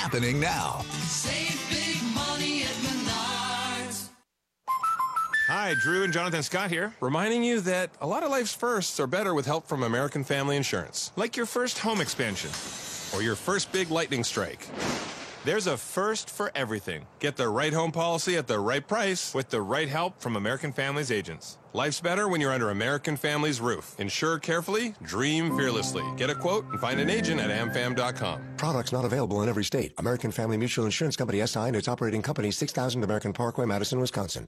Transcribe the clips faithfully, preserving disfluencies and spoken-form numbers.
happening now. Save big money at Menards. Hi, Drew and Jonathan Scott here, reminding you that a lot of life's firsts are better with help from American Family Insurance. Like your first home expansion or your first big lightning strike. There's a first for everything. Get the right home policy at the right price with the right help from American Family's agents. Life's better when you're under American Family's roof. Insure carefully, dream fearlessly. Get a quote and find an agent at am fam dot com. Products not available in every state. American Family Mutual Insurance Company S I and its operating company, six thousand American Parkway, Madison, Wisconsin.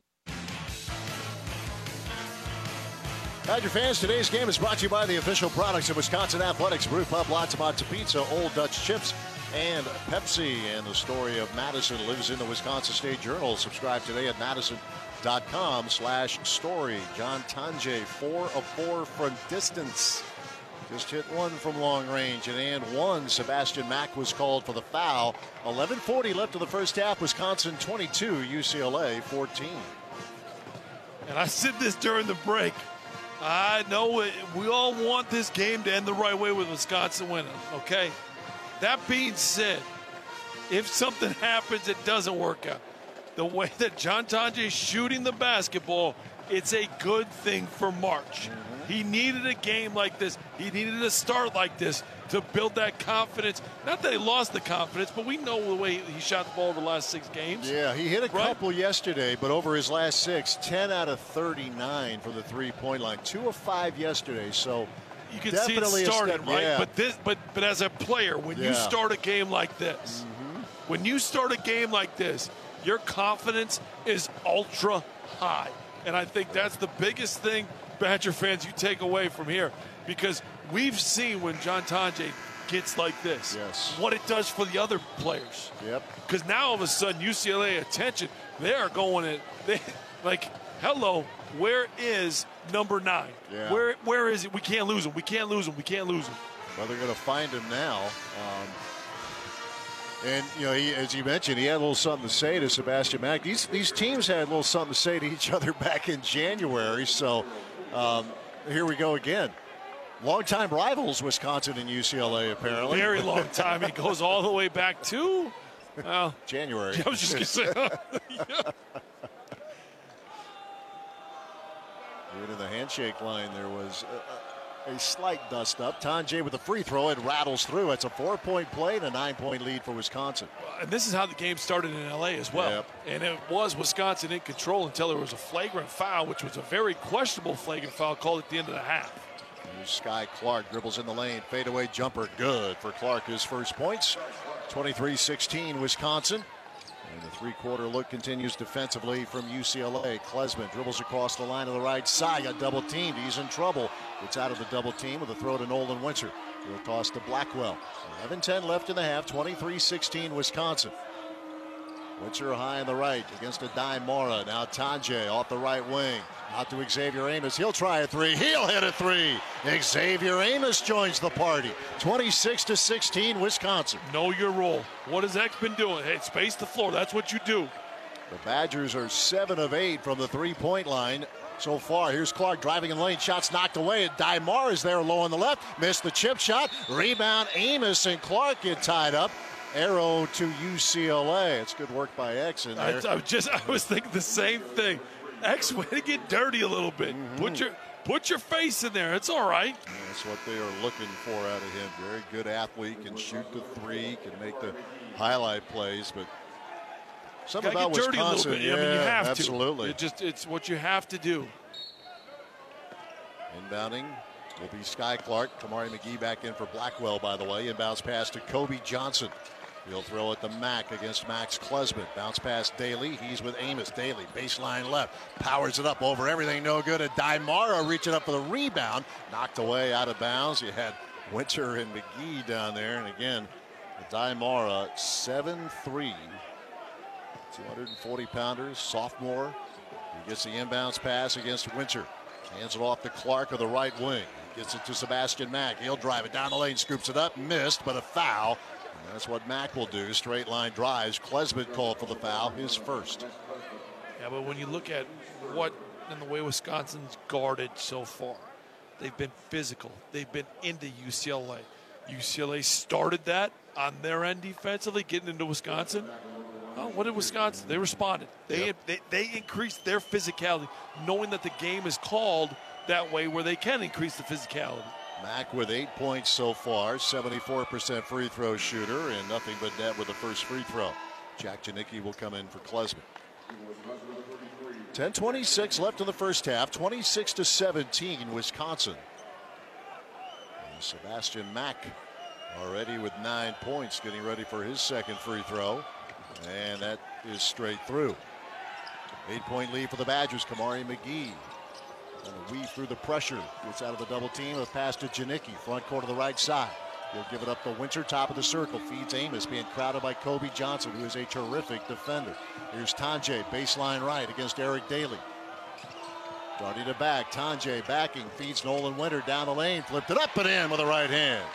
Badger fans, today's game is brought to you by the official products of Wisconsin Athletics, Brew Pub, Lots of Matzo Pizza, Old Dutch Chips, and Pepsi. And the story of Madison lives in the Wisconsin State Journal. Subscribe today at madison dot com slash story. John Tonje, four of four from distance. Just hit one from long range and and one. Sebastian Mack was called for the foul. eleven forty left of the first half. Wisconsin twenty-two, U C L A fourteen. And I said this during the break. I know it, we all want this game to end the right way with Wisconsin winning, okay? That being said, if something happens, it doesn't work out. The way that John Tonje is shooting the basketball, it's a good thing for March. Mm-hmm. He needed a game like this. He needed a start like this to build that confidence. Not that he lost the confidence, but we know the way he shot the ball over the last six games. Yeah, he hit a right? couple yesterday, but over his last six, ten out of thirty-nine for the three-point line. Two of five yesterday, so you can see it started, step, right? Yeah. But this, but but as a player, when yeah. you start a game like this, mm-hmm. when you start a game like this, your confidence is ultra high. And I think that's the biggest thing, Badger fans, you take away from here. Because we've seen when John Tonje gets like this, yes. what it does for the other players. Yep. Because now all of a sudden, U C L A attention, they are going at, they, like, hello, where is number nine? Yeah. Where Where is it? We can't lose him. We can't lose him. We can't lose him. Well, they're going to find him now. Um, And, you know, he, as you mentioned, he had a little something to say to Sebastian Mack. These these teams had a little something to say to each other back in January. So um, here we go again. Longtime rivals, Wisconsin and U C L A, apparently. Very long time. It goes all the way back to well, January. I was just going to say. yeah. Even in the handshake line, there was a, a slight dust up. Tonje with a free throw. It rattles through. It's a four-point play and a nine-point lead for Wisconsin. And this is how the game started in L A as well. Yep. And it was Wisconsin in control until there was a flagrant foul, which was a very questionable flagrant foul called at the end of the half. Here's Sky Clark, dribbles in the lane, fadeaway jumper, good for Clark, his first points. twenty-three sixteen Wisconsin. And the three-quarter look continues defensively from U C L A. Klesman dribbles across the line to the right side, got double teamed, he's in trouble. Gets out of the double team with a throw to Nolan Winter. He'll toss to Blackwell. eleven ten left in the half, twenty-three sixteen Wisconsin. Winter high on the right against a dime Mora. Now Tonje off the right wing. Out to Xavier Amos. He'll try a three. He'll hit a three. Xavier Amos joins the party. twenty-six to sixteen, Wisconsin. Know your role. What has X been doing? Hey, space the floor. That's what you do. The Badgers are seven of eight from the three-point line so far. Here's Clark driving in the lane. Shots knocked away. Dymar is there low on the left. Missed the chip shot. Rebound. Amos and Clark get tied up. Arrow to U C L A. It's good work by X in there. I, I just I was thinking the same thing. X, way to get dirty a little bit. Mm-hmm. Put your put your face in there. It's all right. Yeah, that's what they are looking for out of him. Very good athlete. Can shoot the three. Can make the highlight plays. But something about Wisconsin. Dirty a little bit. Yeah, I mean, you have absolutely. to. It just it's what you have to do. Inbounding will be Sky Clark. Kamari McGee back in for Blackwell, by the way. Inbounds pass to Kobe Johnson. He'll throw it to Mack against Max Klesman. Bounce pass Daly. He's with Amos. Daly, baseline left. Powers it up over everything. No good. And Dymara reaching up for the rebound. Knocked away out of bounds. You had Winter and McGee down there. And again, Dymara, seven three. two hundred forty pounders, sophomore. He gets the inbounds pass against Winter. Hands it off to Clark of the right wing. Gets it to Sebastian Mack. He'll drive it down the lane. Scoops it up. Missed, but a foul. That's what Mack will do. Straight line drives. Klesman called for the foul, his first. Yeah, but when you look at what and the way Wisconsin's guarded so far, they've been physical. They've been into U C L A. U C L A started that on their end defensively, getting into Wisconsin. Oh, what did Wisconsin? They responded. They, Yep. they they increased their physicality, knowing that the game is called that way where they can increase the physicality. Mack with eight points so far, seventy-four percent free throw shooter, and nothing but net with the first free throw. Jack Janicki will come in for Klesmit. ten twenty-six left in the first half, twenty-six to seventeen, Wisconsin. And Sebastian Mack already with nine points, getting ready for his second free throw, and that is straight through. Eight-point lead for the Badgers. Kamari McGee and a weave through the pressure. Gets out of the double team. A pass to Janicki. Front court to the right side. He'll give it up to Winter. Top of the circle. Feeds Amos. Being crowded by Kobe Johnson, who is a terrific defender. Here's Tanjay. Baseline right against Eric Daly. Darting to back. Tanjay backing. Feeds Nolan Winter down the lane. Flipped it up and in with a right hand.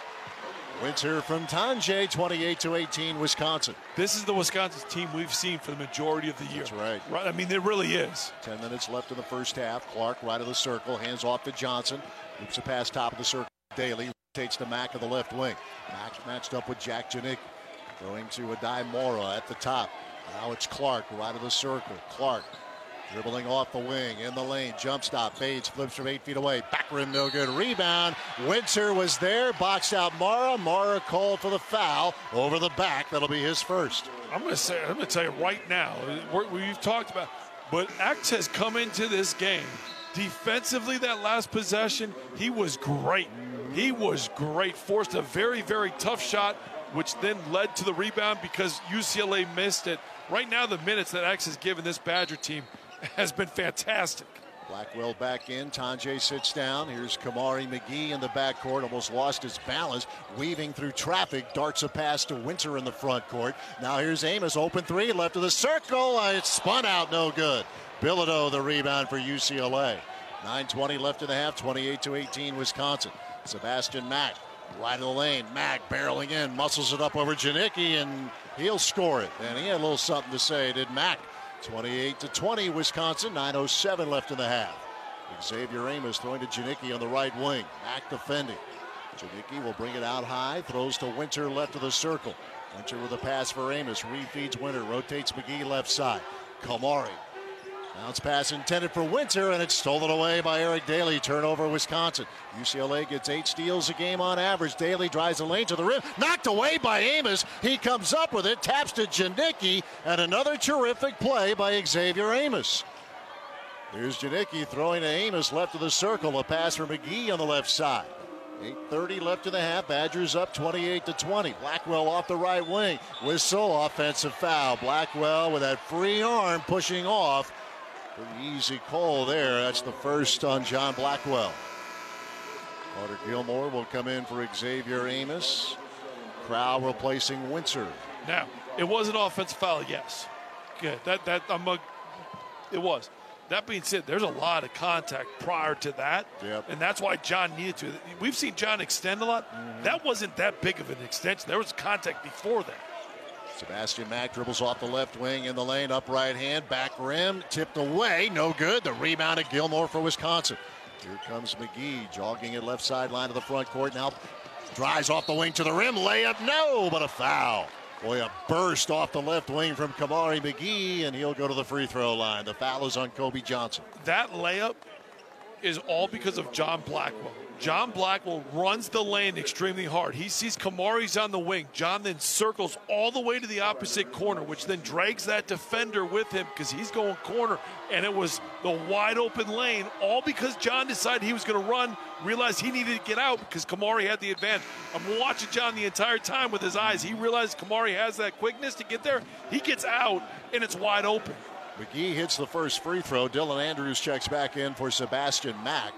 Winter from Tanjay. twenty-eight to eighteen, Wisconsin. This is the Wisconsin team we've seen for the majority of the year. That's right. Right. I mean, it really is. Ten minutes left in the first half. Clark right of the circle. Hands off to Johnson. Loops a pass top of the circle. Daly rotates to Mack of the left wing. Mack matched up with Jack Janicki. Going to Adai Mora at the top. Now it's Clark right of the circle. Clark dribbling off the wing, in the lane, jump stop, fades, flips from eight feet away, back rim, no good, rebound. Winter was there, boxed out Mara. Mara called for the foul over the back. That'll be his first. I'm going to say, I'm going to tell you right now, we're, we've talked about, but X has come into this game defensively. That last possession, he was great. He was great. Forced a very, very tough shot, which then led to the rebound because U C L A missed it. Right now, the minutes that X has given this Badger team has been fantastic. Blackwell back in. Tanjay sits down. Here's Kamari McGee in the backcourt. Almost lost his balance. Weaving through traffic. Darts a pass to Winter in the front court. Now here's Amos. Open three. Left of the circle. Uh, it's spun out. No good. Bilodeau the rebound for U C L A. nine twenty left in the half. twenty-eight to eighteen Wisconsin. Sebastian Mack. Right of the lane. Mack barreling in. Muscles it up over Janicki, and he'll score it. And he had a little something to say, did Mack. twenty-eight to twenty Wisconsin. nine oh seven left in the half. Xavier Amos throwing to Janicki on the right wing. Mack defending. Janicki will bring it out high. Throws to Winter left of the circle. Winter with a pass for Amos. Refeeds Winter. Rotates McGee left side. Kamari. Bounce pass intended for Winter, and it's stolen away by Eric Daly. Turnover Wisconsin. U C L A gets eight steals a game on average. Daly drives the lane to the rim. Knocked away by Amos. He comes up with it. Taps to Janicki. And another terrific play by Xavier Amos. Here's Janicki throwing to Amos left of the circle. A pass for McGee on the left side. eight thirty left in the half. Badgers up twenty-eight to twenty. Blackwell off the right wing. Whistle, offensive foul. Blackwell with that free arm pushing off. Pretty easy call there. That's the first on John Blackwell. Carter Gilmore will come in for Xavier Amos. Crowell replacing Winter. Now, it was an offensive foul, yes. Good. That that I'm a, it was. That being said, there's a lot of contact prior to that, Yep. and that's why John needed to. We've seen John extend a lot. Mm-hmm. That wasn't that big of an extension. There was contact before that. Sebastian Mack dribbles off the left wing in the lane, up right hand, back rim, tipped away, no good. The rebound at Gilmore for Wisconsin. Here comes McGee, jogging at left sideline of the front court. Now drives off the wing to the rim, layup, no, but a foul. Boy, a burst off the left wing from Kamari McGee, and he'll go to the free throw line. The foul is on Kobe Johnson. That layup is all because of John Blackwell. John Blackwell runs the lane extremely hard. He sees Kamari's on the wing. John then circles all the way to the opposite corner, which then drags that defender with him because he's going corner. And it was the wide open lane, all because John decided he was going to run, realized he needed to get out because Kamari had the advantage. I'm watching John the entire time with his eyes. He realized Kamari has that quickness to get there. He gets out, and it's wide open. McGee hits the first free throw. Dylan Andrews checks back in for Sebastian Mack.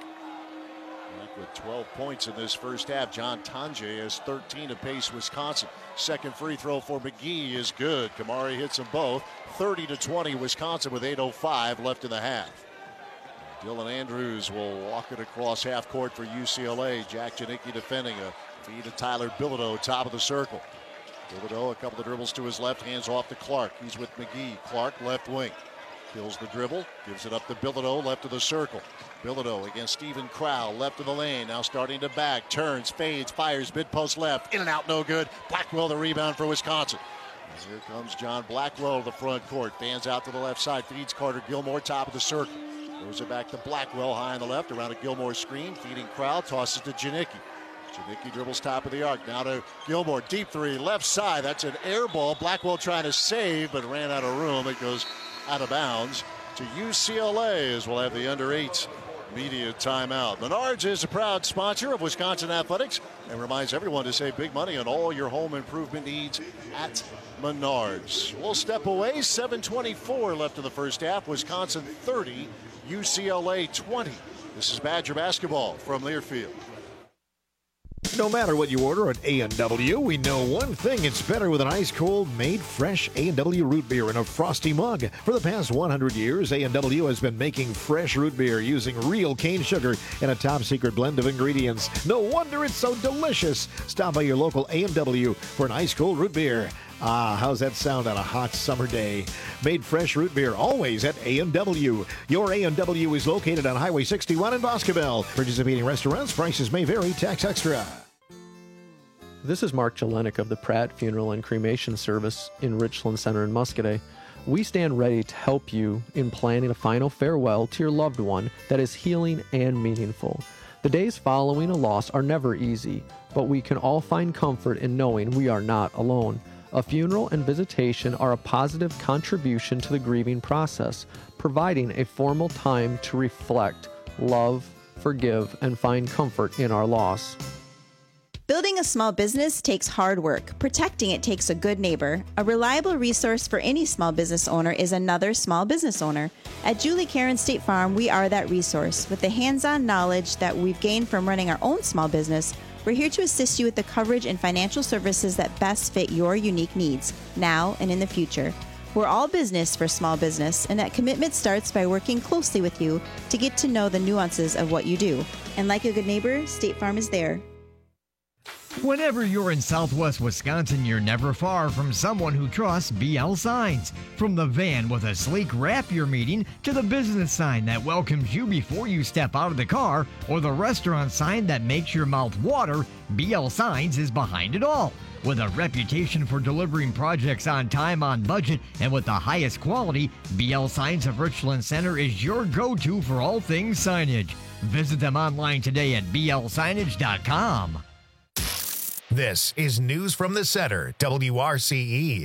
Mack with twelve points in this first half. John Tanjay has thirteen apace Wisconsin. Second free throw for McGee is good. Kamari hits them both. thirty to twenty Wisconsin with eight oh five left in the half. Dylan Andrews will walk it across half court for U C L A. Jack Janicki defending a feed to Tyler Bilodeau, top of the circle. Bilodeau, a couple of dribbles to his left, hands off to Clark. He's with McGee. Clark, left wing. kills the dribble, gives it up to Bilodeau, left of the circle. Bilodeau against Stephen Crowell, left of the lane, now starting to back, turns, fades, fires, mid-post left, in and out, no good. Blackwell the rebound for Wisconsin. And here comes John Blackwell to the front court, fans out to the left side, feeds Carter Gilmore, top of the circle. Throws it back to Blackwell, high on the left, around a Gilmore screen, feeding Crowell, tosses to Janicki. Janicki dribbles top of the arc, now to Gilmore, deep three, left side, that's an air ball. Blackwell trying to save, but ran out of room. It goes out of bounds to U C L A as we'll have the under eight media timeout. Menards is a proud sponsor of Wisconsin Athletics and reminds everyone to save big money on all your home improvement needs at Menards. We'll step away, seven twenty-four left in the first half. Wisconsin thirty, U C L A twenty. This is Badger basketball from Learfield. No matter what you order at A and W, we know one thing: it's better with an ice-cold, made fresh A and W root beer in a frosty mug. For the past one hundred years, A and W has been making fresh root beer using real cane sugar and a top-secret blend of ingredients. No wonder it's so delicious. Stop by your local A and W for an ice-cold root beer. Ah, how's that sound on a hot summer day? Made fresh root beer always at A and W. Your A and W is located on Highway sixty-one in Boscobel. Participating restaurants, prices may vary, tax extra. This is Mark Jelenik of the Pratt Funeral and Cremation Service in Richland Center in Muscoda. We stand ready to help you in planning a final farewell to your loved one that is healing and meaningful. The days following a loss are never easy, but we can all find comfort in knowing we are not alone. A funeral and visitation are a positive contribution to the grieving process, providing a formal time to reflect, love, forgive, and find comfort in our loss. Building a small business takes hard work. Protecting it takes a good neighbor. A reliable resource for any small business owner is another small business owner. At Julie Karen State Farm, we are that resource. With the hands-on knowledge that we've gained from running our own small business, we're here to assist you with the coverage and financial services that best fit your unique needs, now and in the future. We're all business for small business, and that commitment starts by working closely with you to get to know the nuances of what you do. And like a good neighbor, State Farm is there. Whenever you're in Southwest Wisconsin, you're never far from someone who trusts B L Signs. From the van with a sleek wrap you're meeting, to the business sign that welcomes you before you step out of the car, or the restaurant sign that makes your mouth water, B L Signs is behind it all. With a reputation for delivering projects on time, on budget, and with the highest quality, B L Signs of Richland Center is your go-to for all things signage. Visit them online today at B L signage dot com. This is News from the Center, W R C E.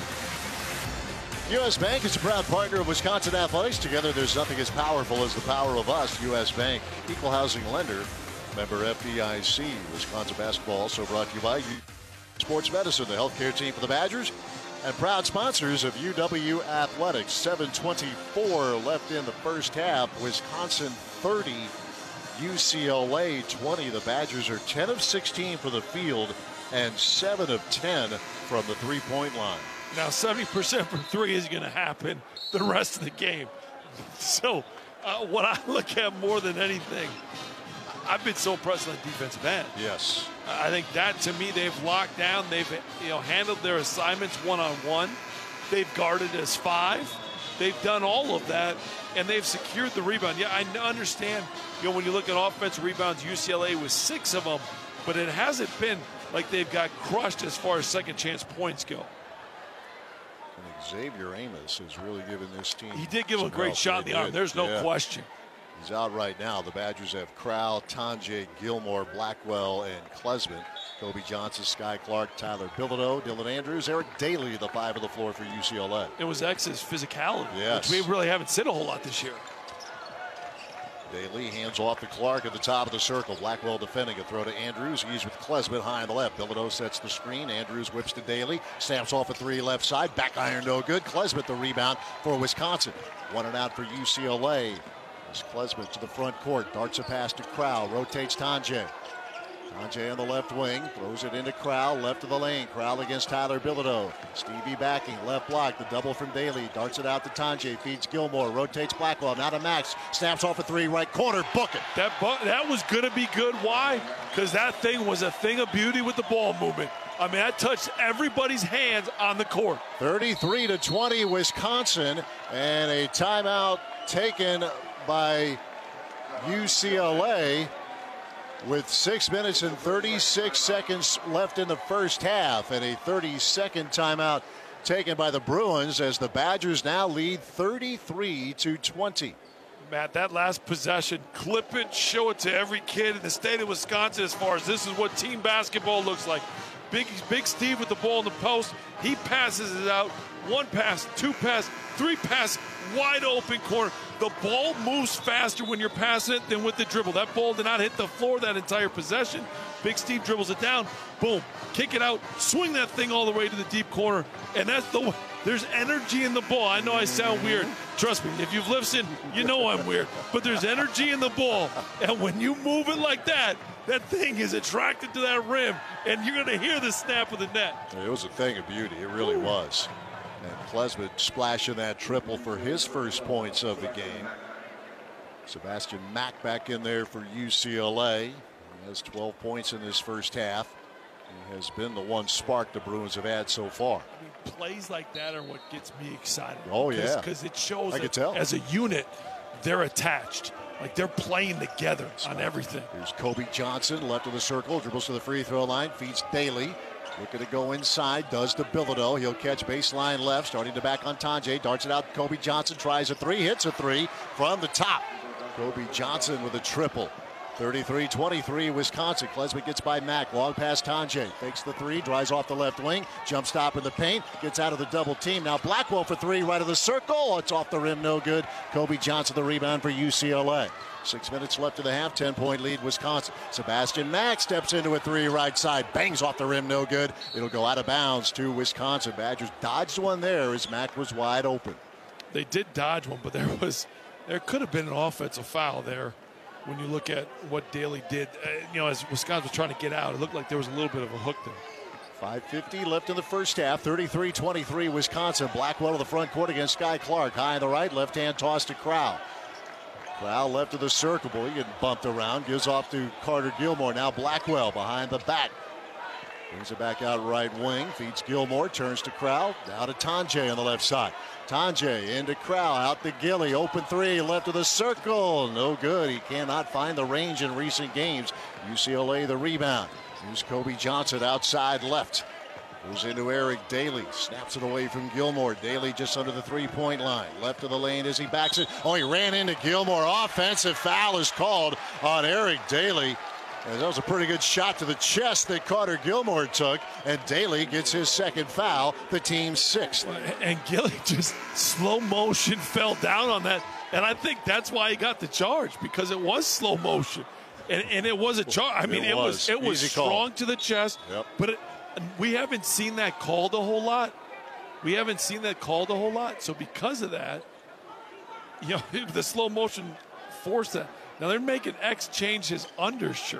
U S. Bank is a proud partner of Wisconsin Athletics. Together, there's nothing as powerful as the power of us. U S. Bank, equal housing lender, member F D I C. Wisconsin basketball also brought to you by Sports Medicine, the healthcare team for the Badgers, and proud sponsors of U W Athletics. seven twenty-four left in the first half. Wisconsin thirty, U C L A twenty. The Badgers are ten of sixteen for the field and seven of ten from the three-point line. Now, seventy percent from three is going to happen the rest of the game. So, uh, what I look at more than anything, I've been so impressed on the defensive end. Yes. I think that, to me, they've locked down. They've you know handled their assignments one-on-one. They've guarded as five. They've done all of that, and they've secured the rebound. Yeah, I understand, you know, when you look at offensive rebounds, U C L A was six of them, but it hasn't been like they've got crushed as far as second chance points go. And Xavier Amos has really given this team. He did give him a great shot in the arm. There's no yeah. question. He's out right now. The Badgers have Crowell, Tonje, Gilmore, Blackwell, and Klesman. Kobe Johnson, Sky Clark, Tyler Bilodeau, Dylan Andrews, Eric Daly, the five of the floor for U C L A. It was X's physicality, yes. which we really haven't seen a whole lot this year. Daly hands off to Clark at the top of the circle. Blackwell defending, a throw to Andrews. He's with Klesman high on the left. Bilodeau sets the screen. Andrews whips to Daly. Stamps off a three left side. Back iron no good. Klesman the rebound for Wisconsin. One and out for U C L A. As Klesman to the front court. Darts a pass to Crowell. Rotates Tonje. Tonje on the left wing. Throws it into Crowell. Left of the lane. Crowell against Tyler Bilodeau. Stevie backing. Left block. The double from Daly. Darts it out to Tonje. Feeds Gilmore. Rotates Blackwell. Now to Max. Snaps off a three. Right corner. Book it. That, bu- that was going to be good. Why? Because that thing was a thing of beauty with the ball movement. I mean, that touched everybody's hands on the court. thirty-three to twenty, Wisconsin, and a timeout taken by U C L A with six minutes and thirty-six seconds left in the first half, and a thirty-second timeout taken by the Bruins as the Badgers now lead thirty-three to twenty. Matt, that last possession, clip it, show it to every kid in the state of Wisconsin as far as this is what team basketball looks like. Big, Big Steve with the ball in the post. He passes it out. One pass, two pass, three pass, wide open corner. The ball moves faster when you're passing it than with the dribble. That ball did not hit the floor that entire possession. Big Steve dribbles it down. Boom. Kick it out. Swing that thing all the way to the deep corner. And that's the there's energy in the ball. I know I sound weird. Trust me, if you've listened, you know I'm weird. But there's energy in the ball. And when you move it like that, that thing is attracted to that rim. And you're going to hear the snap of the net. It was a thing of beauty. It really was. And Klesmit splashing that triple for his first points of the game. Sebastian Mack back in there for U C L A. He has twelve points in this first half. He has been the one spark the Bruins have had so far. I mean, plays like that are what gets me excited. Oh, yeah. Because it shows I that could tell. as a unit, they're attached. Like they're playing together on everything. Here's Kobe Johnson, left of the circle, dribbles to the free throw line, feeds Daly. Looking to go inside, does to Bilodeau. He'll catch baseline left, starting to back on Tanjay. Darts it out. Kobe Johnson tries a three, hits a three from the top. Kobe Johnson with a triple. thirty-three twenty-three Wisconsin. Klesmit gets by Mack. Long pass Tanjay. Fakes the three, drives off the left wing. Jump stop in the paint. Gets out of the double team. Now Blackwell for three, right of the circle. It's off the rim, no good. Kobe Johnson the rebound for U C L A. Six minutes left in the half, ten-point lead, Wisconsin. Sebastian Mack steps into a three right side, bangs off the rim, no good. It'll go out of bounds to Wisconsin. Badgers dodged one there as Mack was wide open. They did dodge one, but there was, there could have been an offensive foul there when you look at what Daly did. Uh, you know, as Wisconsin was trying to get out, it looked like there was a little bit of a hook there. five fifty left in the first half, thirty-three twenty-three Wisconsin. Blackwell to the front court against Sky Clark. High on the right, left-hand toss to Crowell. Crowell left of the circle, boy, getting bumped around. Gives off to Carter Gilmore. Now Blackwell behind the back. Brings it back out right wing. Feeds Gilmore. Turns to Crowell. Now to Tanjay on the left side. Tanjay into Crowell. Out to Gilly. Open three. Left of the circle. No good. He cannot find the range in recent games. U C L A the rebound. Here's Kobe Johnson outside left. Goes into Eric Daly. Snaps it away from Gilmore. Daly just under the three-point line. Left of the lane as he backs it. Oh, he ran into Gilmore. Offensive foul is called on Eric Daly. And that was a pretty good shot to the chest that Carter Gilmore took. And Daly gets his second foul, the team's sixth. And Gilly just slow motion fell down on that. And I think that's why he got the charge, because it was slow motion. And, and it was a charge. I mean, it, it was, it was strong to the chest. Yep. But it, we haven't seen that called a whole lot. We haven't seen that called a whole lot. So because of that, you know, the slow motion forced that. Now they're making X change his undershirt.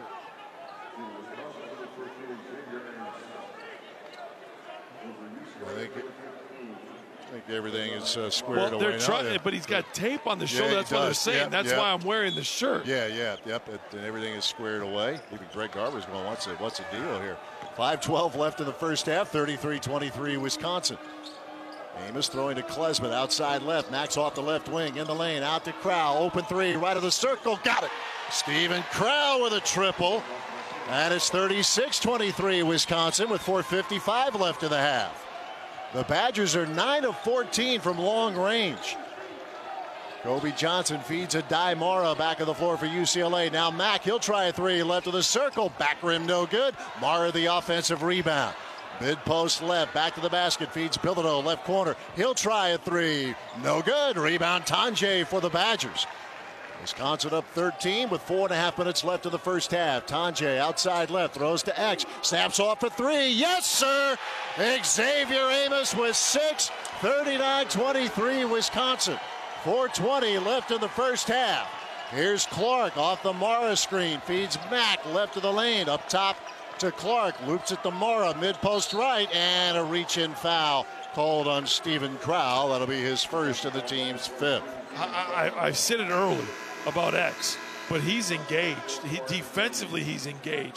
I think, I think everything is uh, squared well, away. They're now. trying, Yeah. but he's got tape on the Yeah, shoulder. he That's what they're does. saying. Yep, That's yep. why I'm wearing the shirt. Yeah, yeah, yep. It, and everything is squared away. Even Greg Garber's going, what's the, what's the deal here? five twelve left in the first half, thirty-three twenty-three Wisconsin. Amos throwing to Klesmit outside left. Max off the left wing in the lane. Out to Crowell. Open three. Right of the circle. Got it. Steven Crowell with a triple. And it's thirty-six twenty-three Wisconsin with four fifty-five left in the half. The Badgers are nine of fourteen from long range. Kobe Johnson feeds a Die Mara back of the floor for U C L A. Now Mack, he'll try a three. Left of the circle. Back rim no good. Mara the offensive rebound. Mid post left, back to the basket, feeds Bilodeau, left corner. He'll try a three. No good. Rebound Tanjay for the Badgers. Wisconsin up thirteen with four and a half minutes left in the first half. Tanjay outside left, throws to X, snaps off for three. Yes, sir. Xavier Amos with six. thirty-nine twenty-three Wisconsin. four twenty left in the first half. Here's Clark off the Mara screen, feeds Mack left of the lane, up top to Clark, loops it to Mara, mid-post right, and a reach-in foul called on Steven Crowell. That'll be his first and the team's fifth. I, I, I said it early about X, but he's engaged. He, defensively, he's engaged.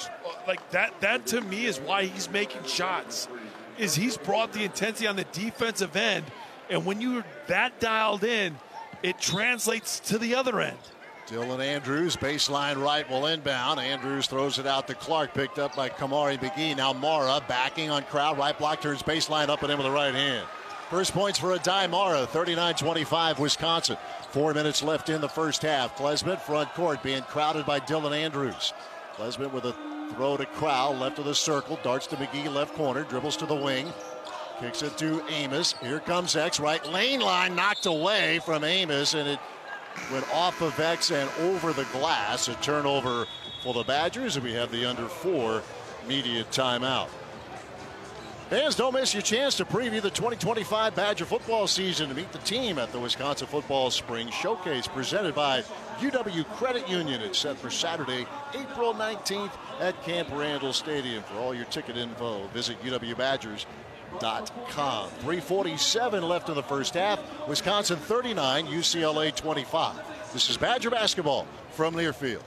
like that. That to me is why he's making shots. Is he's brought the intensity on the defensive end, and when you're that dialed in, it translates to the other end. Dylan Andrews, baseline right, will inbound. Andrews throws it out to Clark, picked up by Kamari McGee. Now Mara backing on Crowd. Right block, turns baseline up and in with the right hand. First points for Adai Mara, thirty-nine twenty-five Wisconsin. Four minutes left in the first half. Klesmit front court being crowded by Dylan Andrews. Klesmit with a throw to Crowd, left of the circle, darts to McGee, left corner, dribbles to the wing. Kicks it to Amos. Here comes X, right lane line, knocked away from Amos, and it went off of X and over the glass. A turnover for the Badgers, and we have the under four media timeout. Fans, don't miss your chance to preview the twenty twenty-five Badger football season and meet the team at the Wisconsin Football Spring Showcase presented by U W Credit Union. It's set for Saturday, April nineteenth at Camp Randall Stadium. For all your ticket info, visit U W Badgers dot com. three forty-seven left in the first half. Wisconsin thirty-nine, U C L A twenty-five. This is Badger basketball from Learfield.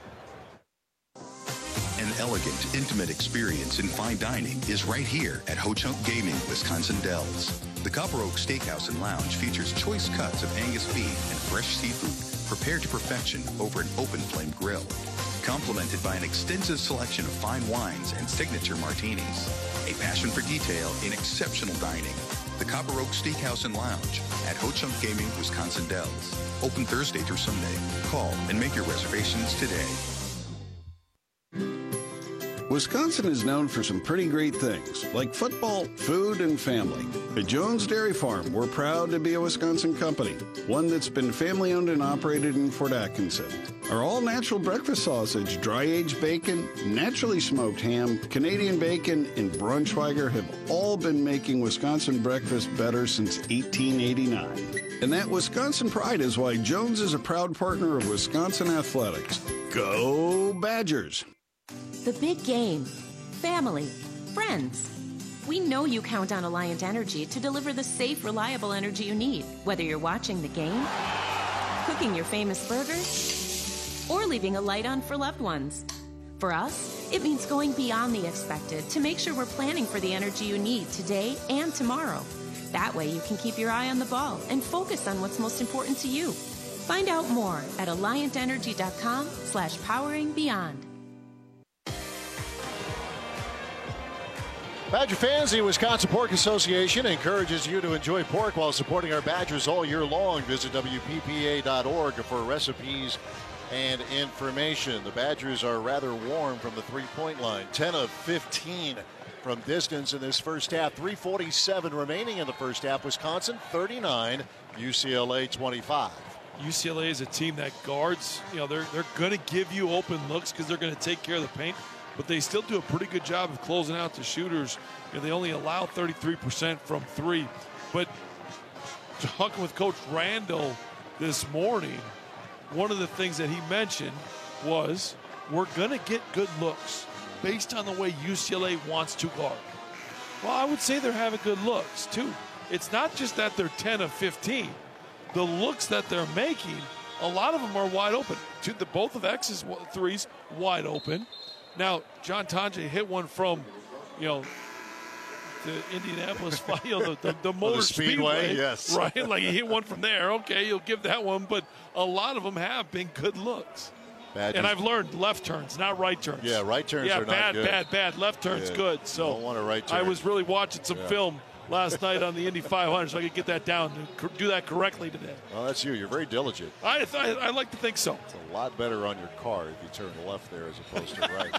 An elegant, intimate experience in fine dining is right here at Ho Chunk Gaming, Wisconsin Dells. The Copper Oak Steakhouse and Lounge features choice cuts of Angus beef and fresh seafood prepared to perfection over an open flame grill, complemented by an extensive selection of fine wines and signature martinis. A passion for detail in exceptional dining. The Copper Oak Steakhouse and Lounge at Ho Chunk Gaming, Wisconsin Dells. Open Thursday through Sunday. Call and make your reservations today. Wisconsin is known for some pretty great things, like football, food, and family. At Jones Dairy Farm, we're proud to be a Wisconsin company, one that's been family-owned and operated in Fort Atkinson. Our all-natural breakfast sausage, dry-aged bacon, naturally smoked ham, Canadian bacon, and Braunschweiger have all been making Wisconsin breakfast better since eighteen eighty-nine. And that Wisconsin pride is why Jones is a proud partner of Wisconsin Athletics. Go Badgers! The big game, family, friends. We know you count on Alliant Energy to deliver the safe, reliable energy you need, whether you're watching the game, cooking your famous burgers, or leaving a light on for loved ones. For us, it means going beyond the expected to make sure we're planning for the energy you need today and tomorrow. That way you can keep your eye on the ball and focus on what's most important to you. Find out more at alliant energy dot com slash powering beyond. Badger fans, the Wisconsin Pork Association encourages you to enjoy pork while supporting our Badgers all year long. Visit W P P A dot org for recipes and information. The Badgers are rather warm from the three-point line. ten of fifteen from distance in this first half. three forty-seven remaining in the first half. Wisconsin thirty-nine, U C L A twenty-five. U C L A is a team that guards, you know, they're, they're going to give you open looks because they're going to take care of the paint. But they still do a pretty good job of closing out the shooters. You know, they only allow thirty-three percent from three. But talking with Coach Randall this morning, one of the things that he mentioned was we're going to get good looks based on the way U C L A wants to guard. Well, I would say they're having good looks, too. It's not just that they're ten of fifteen. The looks that they're making, a lot of them are wide open. The, both of X's threes wide open. Now, John Tonje hit one from, you know, the Indianapolis, you know, the, the, the Motor the Speedway, Speedway, yes. Right? Like he hit one from there. Okay, you'll give that one. But a lot of them have been good looks. Badgers. And I've learned left turns, not right turns. Yeah, right turns yeah, are bad, not good. bad, bad. Left turns yeah, good. So don't want a right turn. I was really watching some yeah. film last night on the Indy five hundred, so I could get that down and do that correctly today. Well, that's you. You're very diligent. I, I, I like to think so. It's a lot better on your car if you turn left there as opposed to right.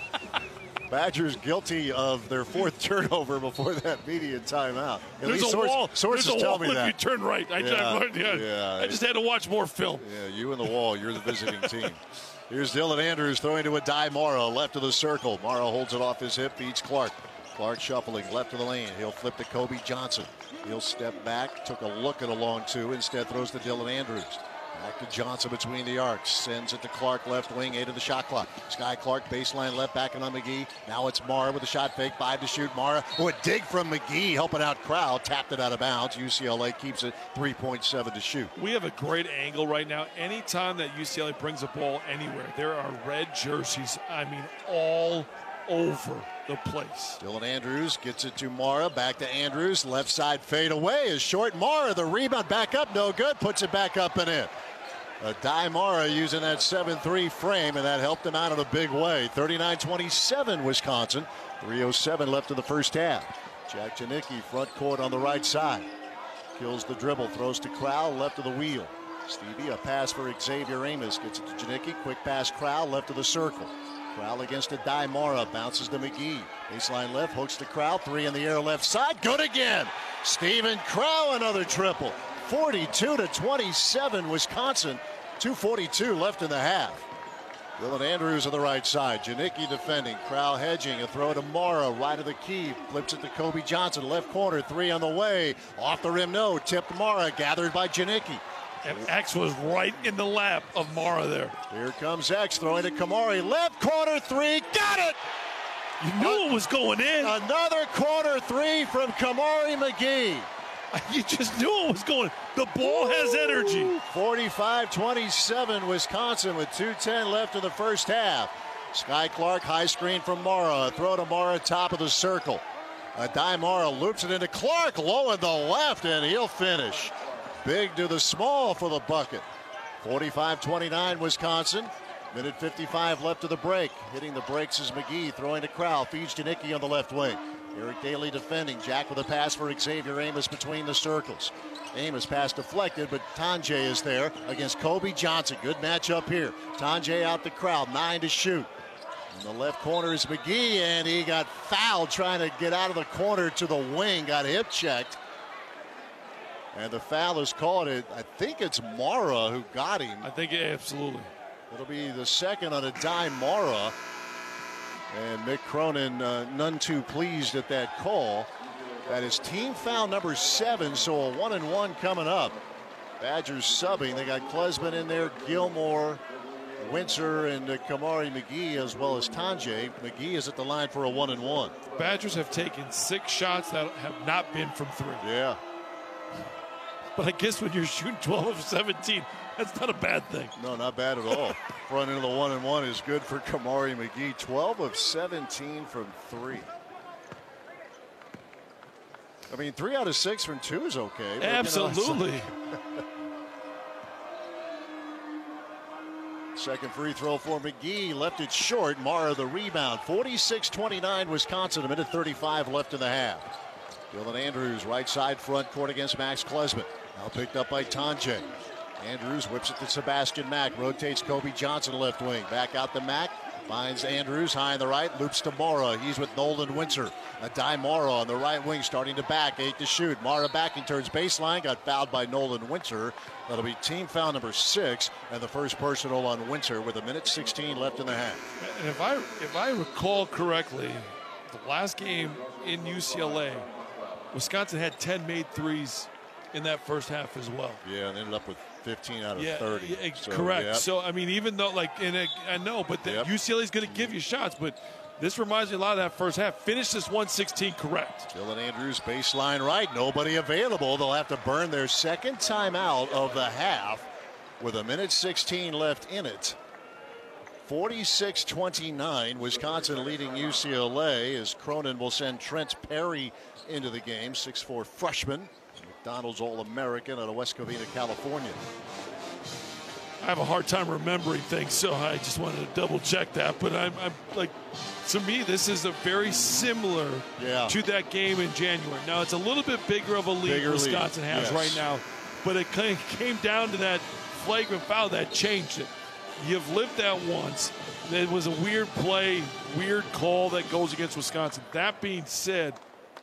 Badgers guilty of their fourth turnover before that media timeout. At There's least a source, wall. Sources There's a tell wall me if that. you turn right. I, yeah, just, yeah, yeah. I just had to watch more film. Yeah, you and the wall. You're the visiting team. Here's Dylan Andrews throwing to Adai Mara, left of the circle. Mara holds it off his hip, beats Clark. Clark shuffling left of the lane. He'll flip to Kobe Johnson. He'll step back, took a look at a long two, instead throws to Dylan Andrews. Back to Johnson between the arcs. Sends it to Clark, left wing, eight of the shot clock. Sky Clark, baseline left, backing on McGee. Now it's Mara with a shot fake, five to shoot. Mara, oh, a dig from McGee, helping out Crowd. Tapped it out of bounds. U C L A keeps it three point seven to shoot. We have a great angle right now. Anytime that U C L A brings a ball anywhere, there are red jerseys, I mean, all over the place. Dylan Andrews gets it to Mara. Back to Andrews. Left side fade away is short. Mara, the rebound back up. No good. Puts it back up and in. Aday Mara using that seven three frame, and that helped him out in a big way. thirty-nine twenty-seven Wisconsin. three oh seven left in the first half. Jack Janicki front court on the right side. Kills the dribble. Throws to Crowell left of the wheel. Stevie, a pass for Xavier Amos. Gets it to Janicki. Quick pass Crowell left of the circle. Crowell against Aday Mara. Bounces to McGee. Baseline left. Hooks to Crowell. Three in the air left side. Good again. Stephen Crowell another triple. forty-two to twenty-seven Wisconsin. two forty-two left in the half. Dylan Andrews on the right side. Janicki defending. Crowell hedging. A throw to Mara. Right of the key. Flips it to Kobe Johnson. Left corner. Three on the way. Off the rim. No. Tipped Mara. Gathered by Janicki. And X was right in the lap of Mara there. Here comes X throwing to Kamari. Left corner three. Got it! You knew it was going in. Another corner three from Kamari McGee. You just knew it was going. The ball has energy. forty-five twenty-seven Wisconsin with two ten left in the first half. Sky Clark, high screen from Mara. A throw to Mara, top of the circle. Aday Mara loops it into Clark, low in the left, and he'll finish. Big to the small for the bucket. forty-five twenty-nine Wisconsin. Minute fifty-five left of the break. Hitting the brakes is McGee, throwing to Crowell. Feeds Janicki on the left wing. Eric Daly defending. Jack with a pass for Xavier Amos between the circles. Amos pass deflected, but Tonje is there against Kobe Johnson. Good matchup here. Tonje out the crowd, nine to shoot. In the left corner is McGee, and he got fouled trying to get out of the corner to the wing. Got hip checked. And the foul is called. It, I think it's Mara who got him. I think it, absolutely. It'll be the second on Aday Mara. And Mick Cronin uh, none too pleased at that call. That is team foul number seven, so a one and one coming up. Badgers subbing. They got Klesman in there, Gilmore, Windsor, and uh, Kamari McGee, as well as Tonje. McGee is at the line for a one and one. Badgers have taken six shots that have not been from three. Yeah. But I guess when you're shooting twelve of seventeen, that's not a bad thing. No, not bad at all. Front into the one and one is good for Kamari McGee. twelve of seventeen from three. I mean, three out of six from two is okay. But, absolutely. You know, second free throw for McGee. Left it short. Mara the rebound. forty-six twenty-nine Wisconsin. A minute thirty-five left in the half. Dylan Andrews, right side front court against Max Klesman. Now picked up by Tonje. Andrews whips it to Sebastian Mack. Rotates Kobe Johnson left wing. Back out to Mack. Finds Andrews high on the right. Loops to Mara. He's with Nolan Windsor. Aday Mara on the right wing starting to back. Eight to shoot. Mara backing turns baseline. Got fouled by Nolan Windsor. That'll be team foul number six. And the first personal on Windsor with a minute sixteen left in the half. And if I, if I recall correctly, the last game in U C L A, Wisconsin had ten made threes in that first half as well. Yeah, and ended up with fifteen out of yeah, thirty. Yeah, so, correct. Yep. So, I mean, even though, like, in a, I know, but the Yep. U C L A is going to give you shots, but this reminds me a lot of that first half. Finish this one sixteen correct. Dylan Andrews, baseline right. Nobody available. They'll have to burn their second timeout of the half with a minute sixteen left in it. forty-six twenty-nine, Wisconsin leading U C L A as Cronin will send Trent Perry into the game, six foot four freshman, McDonald's All-American out of West Covina, California. I have a hard time remembering things, so I just wanted to double check that. But I'm, I'm like, to me, this is a very similar yeah. to that game in January. Now, it's a little bit bigger of a lead Bigger Wisconsin lead. has Yes. right now, but it came down to that flagrant foul that changed it. You've lived that once. It was a weird play, weird call that goes against Wisconsin. That being said,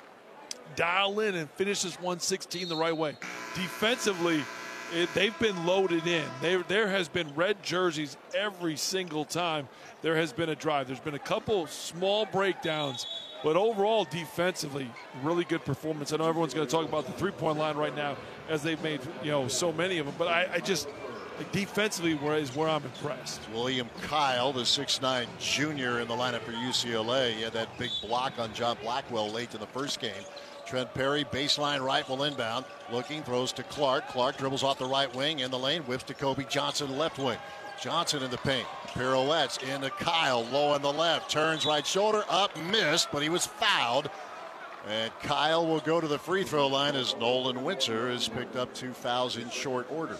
dial in and finish this one sixteen the right way. Defensively, it, they've been loaded in. They, there has been red jerseys every single time there has been a drive. There's been a couple small breakdowns, but overall defensively, really good performance. I know everyone's going to talk about the three-point line right now as they've made, you know, so many of them, but I, I just defensively where is where I'm impressed. William Kyle, the six nine junior in the lineup for U C L A. He had that big block on John Blackwell late in the first game. Trent Perry, baseline right, will inbound. Looking, throws to Clark. Clark dribbles off the right wing in the lane, whips to Kobe Johnson, left wing. Johnson in the paint. Pirouettes into Kyle, low on the left. Turns right shoulder, up, missed, but he was fouled. And Kyle will go to the free throw line as Nolan Winter has picked up two fouls in short order.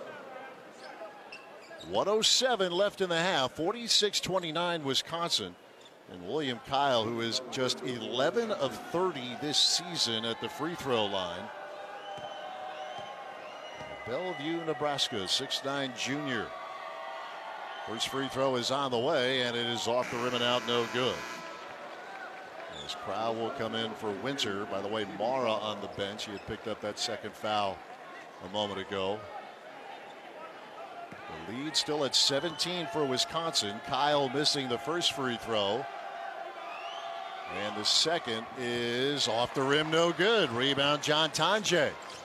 one oh seven left in the half, forty-six twenty-nine Wisconsin. And William Kyle, who is just eleven of thirty this season at the free throw line. Bellevue, Nebraska, six nine junior. First free throw is on the way, and it is off the rim and out, no good. As Crowell will come in for Winter. By the way, Mara on the bench. He had picked up that second foul a moment ago. The lead still at seventeen for Wisconsin. Kyle missing the first free throw. And the second is off the rim, no good. Rebound, John Tonje.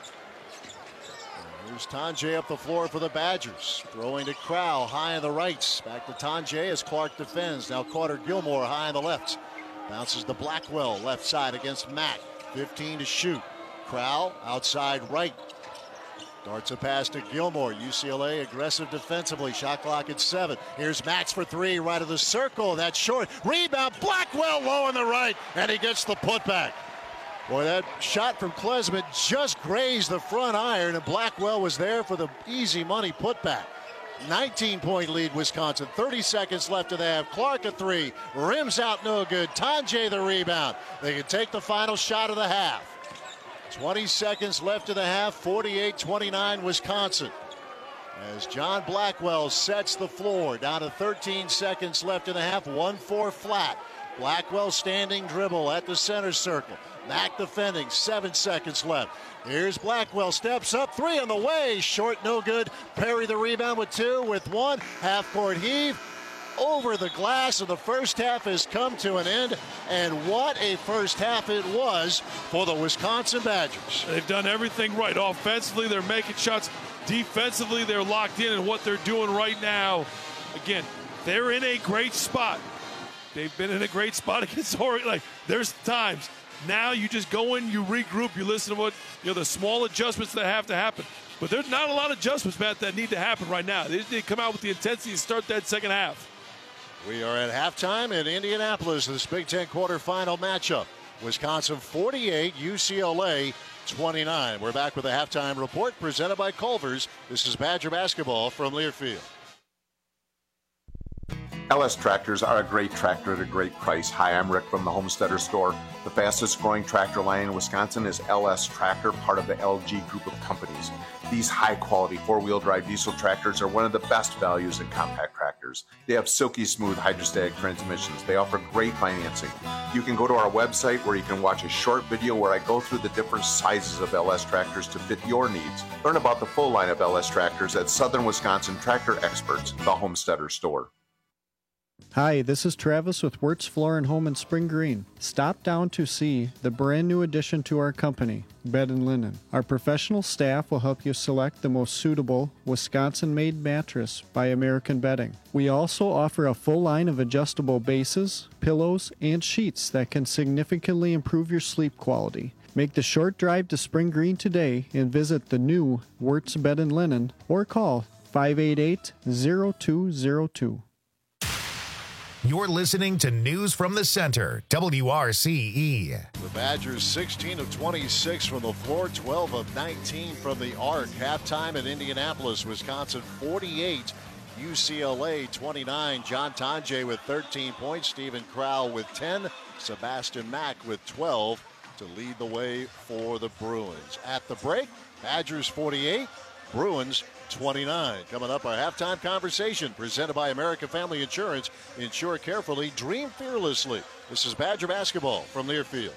Here's Tonje up the floor for the Badgers. Throwing to Crowell, high on the right. Back to Tonje as Clark defends. Now Carter Gilmore high on the left. Bounces to Blackwell, left side against Mack. fifteen to shoot. Crowell outside right. Darts a pass to Gilmore. U C L A aggressive defensively. Shot clock at seven. Here's Max for three, right of the circle. That's short. Rebound, Blackwell low on the right, and he gets the putback. Boy, that shot from Klesmit just grazed the front iron, and Blackwell was there for the easy money putback. nineteen point lead, Wisconsin. thirty seconds left in the half. Clark a three. Rims out, no good. Tonje the rebound. They can take the final shot of the half. twenty seconds left in the half. forty-eight twenty-nine Wisconsin. As John Blackwell sets the floor. Down to thirteen seconds left in the half. one four flat. Blackwell standing dribble at the center circle. Mack defending. Seven seconds left. Here's Blackwell, steps up, three on the way, short, no good. Perry the rebound with two, with one, half court heave, over the glass, and the first half has come to an end. And what a first half it was for the Wisconsin Badgers. They've done everything right. Offensively, they're making shots. Defensively, they're locked in, and what they're doing right now, again, they're in a great spot. They've been in a great spot against Oregon. Like, there's times. Now you just go in, you regroup, you listen to what, you know, the small adjustments that have to happen. But there's not a lot of adjustments, Matt, that need to happen right now. They just need to come out with the intensity and start that second half. We are at halftime in Indianapolis, this Big Ten quarterfinal matchup. Wisconsin forty-eight, U C L A twenty-nine. We're back with a halftime report presented by Culver's. This is Badger basketball from Learfield. L S Tractors are a great tractor at a great price. Hi, I'm Rick from the Homesteader Store. The fastest growing tractor line in Wisconsin is L S Tractor, part of the L G group of companies. These high quality four-wheel drive diesel tractors are one of the best values in compact tractors. They have silky smooth hydrostatic transmissions. They offer great financing. You can go to our website where you can watch a short video where I go through the different sizes of L S tractors to fit your needs. Learn about the full line of L S tractors at Southern Wisconsin Tractor Experts, the Homesteader Store. Hi, this is Travis with Wirtz Floor and Home in Spring Green. Stop down to see the brand new addition to our company, Bed and Linen. Our professional staff will help you select the most suitable Wisconsin-made mattress by American Bedding. We also offer a full line of adjustable bases, pillows, and sheets that can significantly improve your sleep quality. Make the short drive to Spring Green today and visit the new Wirtz Bed and Linen or call five eight eight, zero two zero two. You're listening to News from the Center, W R C E. The Badgers sixteen of twenty-six from the floor, twelve of nineteen from the arc. Halftime in Indianapolis, Wisconsin forty-eight, U C L A twenty-nine. John Tonje with thirteen points, Stephen Crowell with ten, Sebastian Mack with twelve to lead the way for the Bruins. At the break, Badgers forty-eight, Bruins twenty-nine. Coming up, our halftime conversation presented by American Family Insurance. Insure carefully, dream fearlessly. This is Badger basketball from Learfield.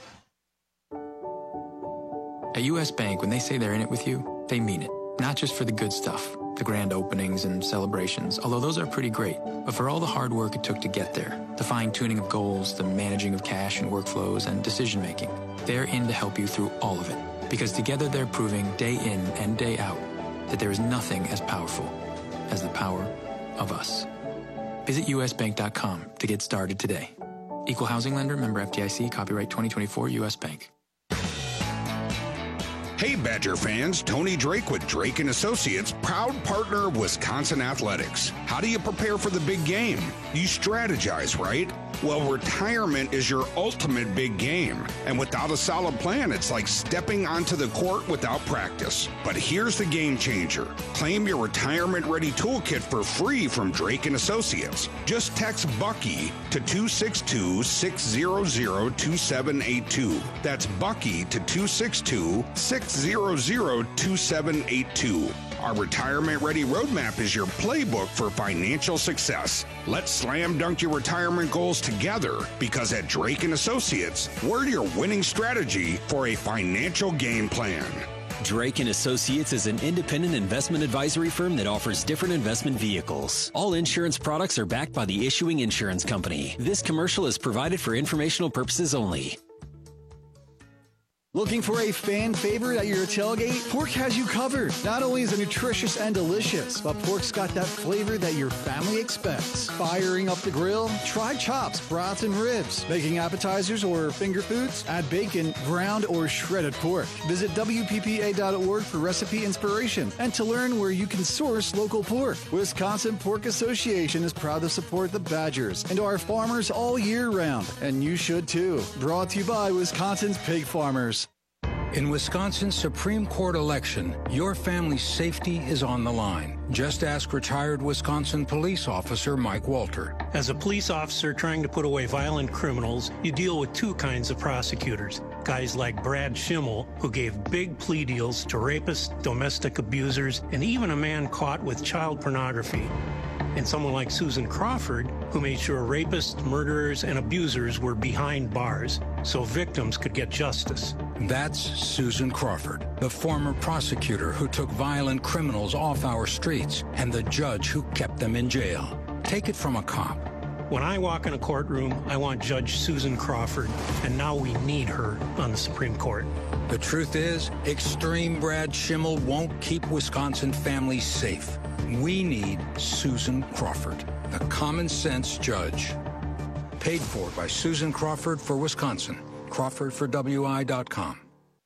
At U S Bank, when they say they're in it with you, they mean it. Not just for the good stuff, the grand openings and celebrations, although those are pretty great, but for all the hard work it took to get there, the fine-tuning of goals, the managing of cash and workflows, and decision-making. They're in to help you through all of it, because together they're proving day in and day out that there is nothing as powerful as the power of us. Visit U S bank dot com to get started today. Equal housing lender, member F D I C, copyright twenty twenty-four, U S Bank. Hey, Badger fans, Tony Drake with Drake and Associates, proud partner of Wisconsin Athletics. How do you prepare for the big game? You strategize, right? Well, retirement is your ultimate big game. And without a solid plan, it's like stepping onto the court without practice. But here's the game changer. Claim your retirement-ready toolkit for free from Drake and Associates. Just text Bucky to two six two, six zero zero, two seven eight two. That's Bucky to two six two, six zero zero, two seven eight two. Our retirement-ready roadmap is your playbook for financial success. Let's slam dunk your retirement goals together, because at Drake and Associates, we're your winning strategy for a financial game plan. Drake and Associates is an independent investment advisory firm that offers different investment vehicles. All insurance products are backed by the issuing insurance company. This commercial is provided for informational purposes only. Looking for a fan favorite at your tailgate? Pork has you covered. Not only is it nutritious and delicious, but pork's got that flavor that your family expects. Firing up the grill? Try chops, brats, and ribs. Making appetizers or finger foods? Add bacon, ground, or shredded pork. Visit W P P A dot org for recipe inspiration and to learn where you can source local pork. Wisconsin Pork Association is proud to support the Badgers and our farmers all year round, and you should too. Brought to you by Wisconsin's Pig Farmers. In Wisconsin's Supreme Court election, your family's safety is on the line. Just ask retired Wisconsin police officer Mike Walter. As a police officer trying to put away violent criminals, you deal with two kinds of prosecutors. Guys like Brad Schimmel, who gave big plea deals to rapists, domestic abusers, and even a man caught with child pornography. And someone like Susan Crawford, who made sure rapists, murderers, and abusers were behind bars so victims could get justice. That's Susan Crawford, the former prosecutor who took violent criminals off our streets and the judge who kept them in jail. Take it from a cop. When I walk in a courtroom, I want Judge Susan Crawford, and now we need her on the Supreme Court. The truth is, extreme Brad Schimmel won't keep Wisconsin families safe. We need Susan Crawford, the common sense judge. Paid for by Susan Crawford for Wisconsin. Crawford for W I dot com.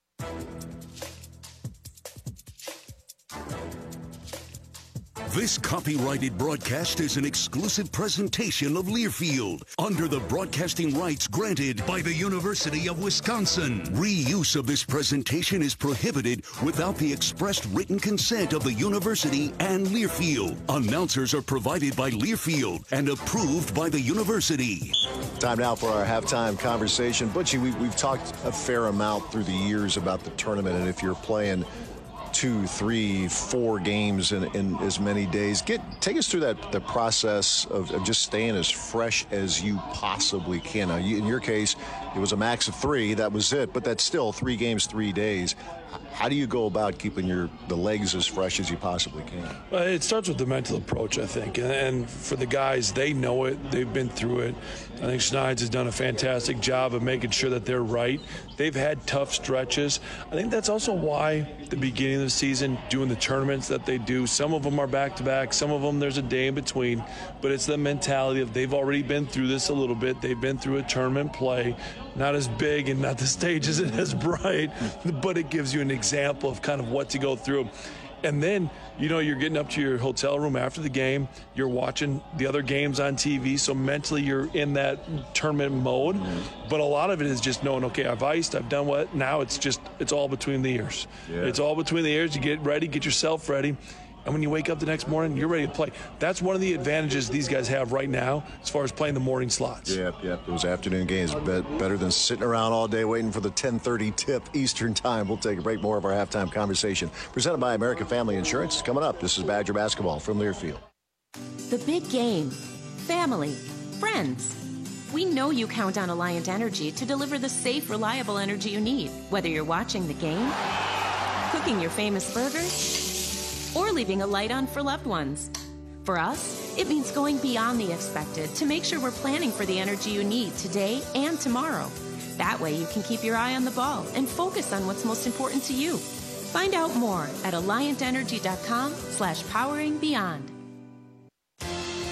This copyrighted broadcast is an exclusive presentation of Learfield under the broadcasting rights granted by the University of Wisconsin. Reuse of this presentation is prohibited without the expressed written consent of the university and Learfield. Announcers are provided by Learfield and approved by the university. Time now for our halftime conversation. Butchie, we, we've talked a fair amount through the years about the tournament, and if you're playing two, three, four games in, in as many days. Get take us through that the process of, of just staying as fresh as you possibly can. Now, you, in your case, it was a max of three. That was it. But that's still three games, three days. How do you go about keeping your the legs as fresh as you possibly can? Uh, it starts with the mental approach, I think. And, and for the guys, they know it. They've been through it. I think Schneid's has done a fantastic job of making sure that they're right. They've had tough stretches. I think that's also why the beginning of the season, doing the tournaments that they do, some of them are back-to-back, some of them there's a day in between, but it's the mentality of they've already been through this a little bit. They've been through a tournament play, not as big and not the stage isn't as bright, but it gives you an example of kind of what to go through. And then, you know, you're getting up to your hotel room after the game. You're watching the other games on T V. So mentally you're in that tournament mode. Mm-hmm. But a lot of it is just knowing, okay, I've iced, I've done what. Now it's just, it's all between the ears. Yeah. It's all between the ears. You get ready, get yourself ready. And when you wake up the next morning, you're ready to play. That's one of the advantages these guys have right now as far as playing the morning slots. Yep, yep. Those afternoon games, better than sitting around all day waiting for the ten thirty tip Eastern time. We'll take a break. More of our halftime conversation presented by American Family Insurance. Coming up, this is Badger Basketball from Learfield. The big game. Family. Friends. We know you count on Alliant Energy to deliver the safe, reliable energy you need, whether you're watching the game, cooking your famous burgers, or leaving a light on for loved ones. For us, it means going beyond the expected to make sure we're planning for the energy you need today and tomorrow. That way you can keep your eye on the ball and focus on what's most important to you. Find out more at alliant energy dot com slash powering beyond.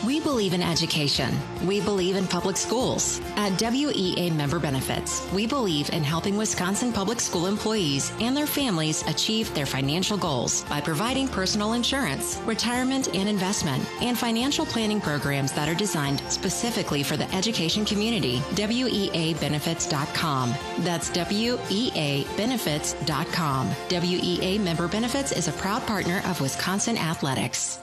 We believe in education. We believe in public schools. At W E A Member Benefits, we believe in helping Wisconsin public school employees and their families achieve their financial goals by providing personal insurance, retirement and investment, and financial planning programs that are designed specifically for the education community. W E A benefits dot com. That's W E A benefits dot com. W E A Member Benefits is a proud partner of Wisconsin Athletics.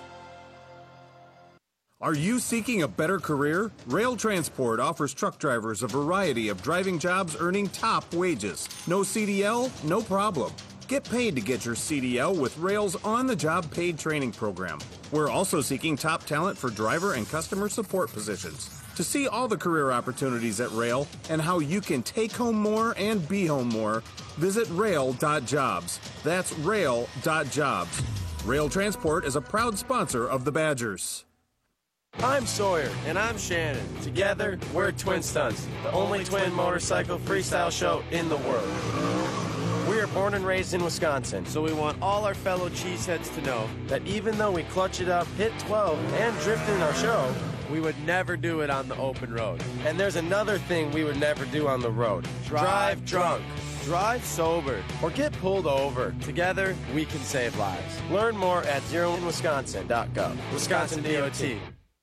Are you seeking a better career? Rail Transport offers truck drivers a variety of driving jobs earning top wages. No C D L? No problem. Get paid to get your C D L with Rail's on-the-job paid training program. We're also seeking top talent for driver and customer support positions. To see all the career opportunities at Rail and how you can take home more and be home more, visit rail dot jobs. That's rail dot jobs. Rail Transport is a proud sponsor of the Badgers. I'm Sawyer. And I'm Shannon. Together, we're Twin Stunts, the only twin motorcycle freestyle show in the world. We are born and raised in Wisconsin, so we want all our fellow cheeseheads to know that even though we clutch it up, hit twelve, and drift in our show, we would never do it on the open road. And there's another thing we would never do on the road. Drive drunk. Drive sober or get pulled over. Together, we can save lives. Learn more at zero in wisconsin dot gov. Wisconsin D O T.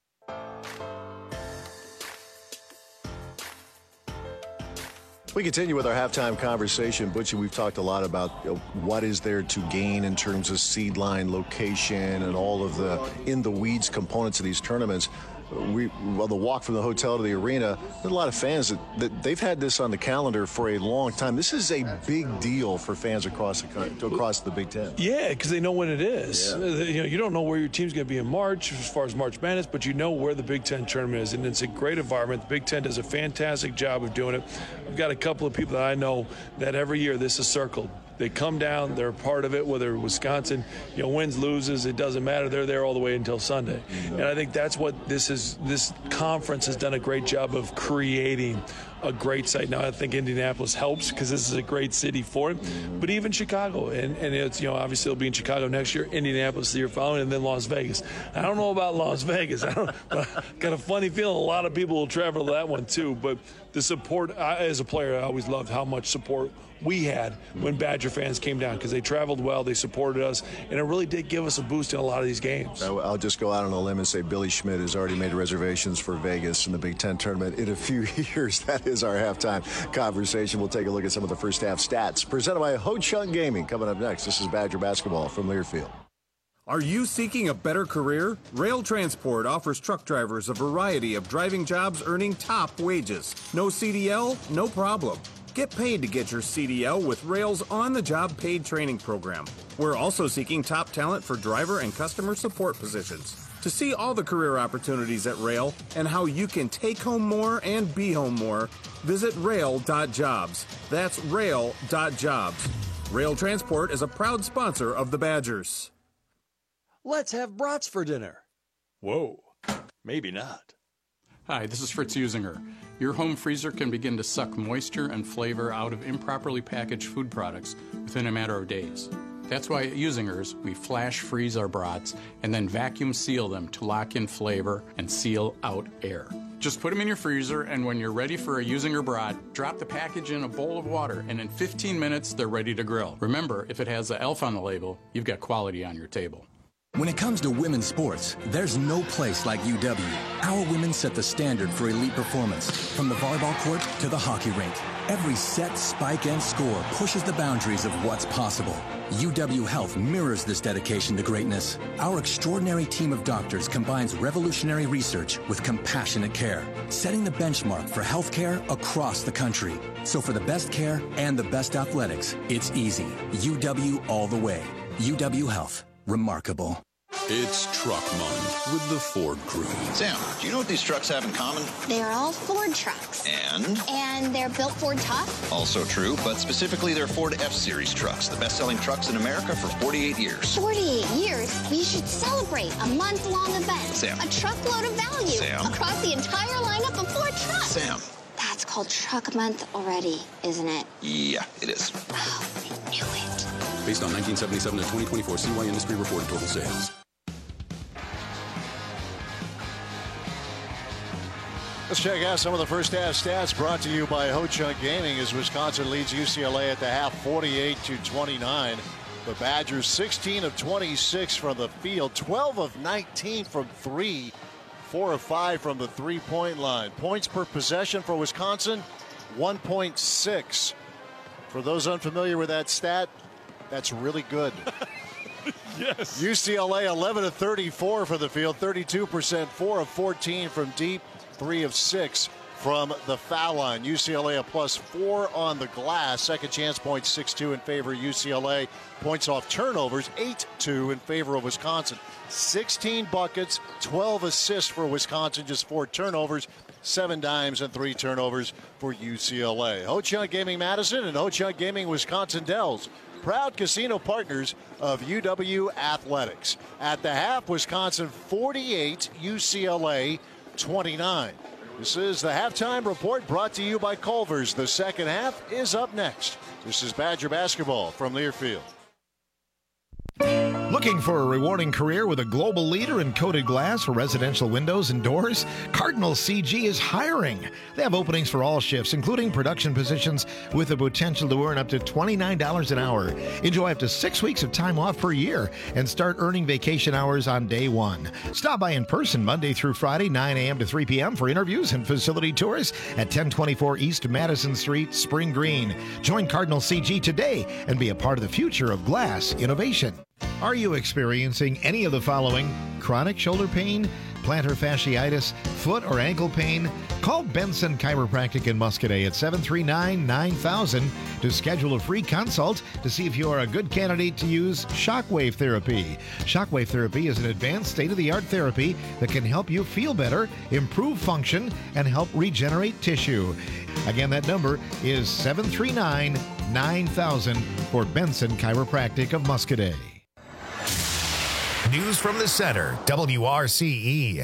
We continue with our halftime conversation. Butchie, we've talked a lot about you know, what is there to gain in terms of seed line location and all of the in-the-weeds components of these tournaments. We, well, the walk from the hotel to the arena, there's a lot of fans that, that they've had this on the calendar for a long time. This is a big deal for fans across the across the Big Ten. Yeah, because they know when it is. Yeah. You know, you don't know where your team's going to be in March as far as March Madness, but you know where the Big Ten tournament is, and it's a great environment. The Big Ten does a fantastic job of doing it. I've got a couple of people that I know that every year this is circled. They come down, they're a part of it, whether Wisconsin, you know, wins, loses, it doesn't matter. They're there all the way until Sunday. And I think that's what this is. This conference has done a great job of creating a great site. Now, I think Indianapolis helps because this is a great city for it, but even Chicago, and, and it's, you know, obviously it'll be in Chicago next year, Indianapolis the year following, and then Las Vegas. I don't know about Las Vegas. I don't, but I got a funny feeling a lot of people will travel to that one too, but the support, I, as a player, I always loved how much support we had when Badger fans came down because they traveled well, they supported us, and it really did give us a boost in a lot of these games. I'll just go out on a limb and say Billy Schmidt has already made reservations for Vegas in the Big Ten tournament in a few years. That is our halftime conversation. We'll take a look at some of the first half stats presented by Ho Chunk Gaming. Coming up next, this is Badger basketball from Learfield. Are you seeking a better career? Rail Transport offers truck drivers a variety of driving jobs earning top wages. No C D L? No problem. Get paid to get your C D L with Rail's on-the-job paid training program. We're also seeking top talent for driver and customer support positions. To see all the career opportunities at Rail and how you can take home more and be home more, visit rail dot jobs. That's rail dot jobs. Rail Transport is a proud sponsor of the Badgers. Let's have brats for dinner. Whoa, maybe not. Hi, this is Fritz Usinger. Your home freezer can begin to suck moisture and flavor out of improperly packaged food products within a matter of days. That's why at Usinger's, we flash freeze our brats and then vacuum seal them to lock in flavor and seal out air. Just put them in your freezer, and when you're ready for a Usinger brat, drop the package in a bowl of water, and in fifteen minutes, they're ready to grill. Remember, if it has the ELF on the label, you've got quality on your table. When it comes to women's sports, there's no place like U W. Our women set the standard for elite performance, from the volleyball court to the hockey rink. Every set, spike, and score pushes the boundaries of what's possible. U W Health mirrors this dedication to greatness. Our extraordinary team of doctors combines revolutionary research with compassionate care, setting the benchmark for healthcare across the country. So for the best care and the best athletics, it's easy. U W all the way. U W Health. Remarkable. It's Truck Month with the Ford crew. Sam, do you know what these trucks have in common? They're all Ford trucks. And? And they're built Ford tough. Also true, but specifically they're Ford F-Series trucks, the best-selling trucks in America for forty-eight years. forty-eight years? We should celebrate a month-long event. Sam. A truckload of value. Sam. Across the entire lineup of Ford trucks. Sam. That's called Truck Month already, isn't it? Yeah, it is. Oh, I knew it. Based on nineteen seventy-seven to twenty twenty-four C Y Industry reported total sales. Let's check out some of the first half stats brought to you by Ho Chunk Gaming as Wisconsin leads U C L A at the half forty-eight to twenty-nine. The Badgers sixteen of twenty-six from the field, twelve of nineteen from three, four of five from the three-point line. Points per possession for Wisconsin, one point six. For those unfamiliar with that stat, that's really good. Yes. U C L A eleven of thirty-four from the field, thirty-two percent, four of fourteen from deep, three of six from the foul line. U C L A a plus four on the glass. Second chance points six two in favor of U C L A. Points off turnovers eight two in favor of Wisconsin. sixteen buckets, twelve assists for Wisconsin, just four turnovers, seven dimes and three turnovers for U C L A. Ho Chunk Gaming Madison and Ho Chunk Gaming Wisconsin Dells, proud casino partners of U W Athletics. At the half, Wisconsin forty-eight, U C L A twenty-nine. This is the halftime report brought to you by Culver's. The second half is up next. This is Badger basketball from Learfield. Looking for a rewarding career with a global leader in coated glass for residential windows and doors? Cardinal C G is hiring. They have openings for all shifts, including production positions with the potential to earn up to twenty-nine dollars an hour. Enjoy up to six weeks of time off per year and start earning vacation hours on day one. Stop by in person Monday through Friday, nine a.m. to three p.m. for interviews and facility tours at ten twenty-four East Madison Street, Spring Green. Join Cardinal C G today and be a part of the future of glass innovation. Are you experiencing any of the following? Chronic shoulder pain, plantar fasciitis, foot or ankle pain? Call Benson Chiropractic in Muscadet at seven three nine, nine thousand to schedule a free consult to see if you are a good candidate to use shockwave therapy. Shockwave therapy is an advanced state-of-the-art therapy that can help you feel better, improve function, and help regenerate tissue. Again, that number is seven three nine, nine thousand for Benson Chiropractic of Muscadet. News from the Center, W R C E.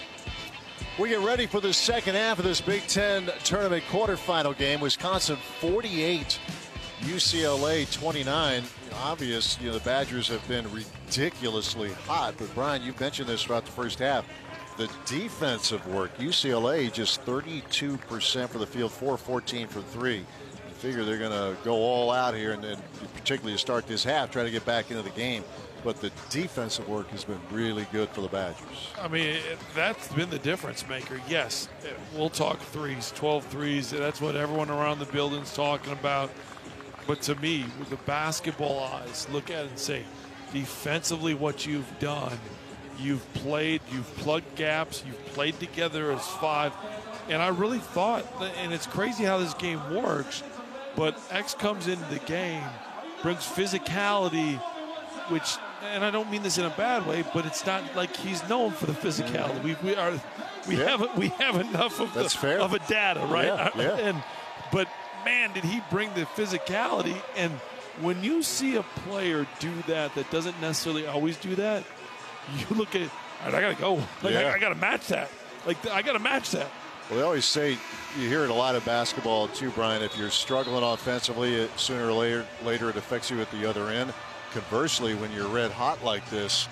We get ready for the second half of this Big Ten tournament quarterfinal game. Wisconsin forty-eight, U C L A twenty-nine. Obvious, you know, the Badgers have been ridiculously hot, but Brian, you mentioned this throughout the first half. The defensive work, U C L A just thirty-two percent for the field, four fourteen for three. You figure they're going to go all out here, and then particularly to start this half, try to get back into the game. But the defensive work has been really good for the Badgers. I mean, that's been the difference maker. Yes, we'll talk threes, twelve threes. That's what everyone around the building's talking about. But to me, with the basketball eyes, look at it and say, defensively what you've done, you've played, you've plugged gaps, you've played together as five. And I really thought, and it's crazy how this game works, but X comes into the game, brings physicality, which, and I don't mean this in a bad way, but it's not like he's known for the physicality. We, we are, we yeah. have we have enough of That's the, fair. of a data, right? Yeah, yeah. And but man, did he bring the physicality? And when you see a player do that, that doesn't necessarily always do that, you look at, all right, I gotta go. Like Yeah. I, I gotta match that. Like I gotta match that. Well, they always say, you hear it a lot of basketball too, Brian, if you're struggling offensively, it, sooner or later, later it affects you at the other end. Conversely, when you're red hot like this,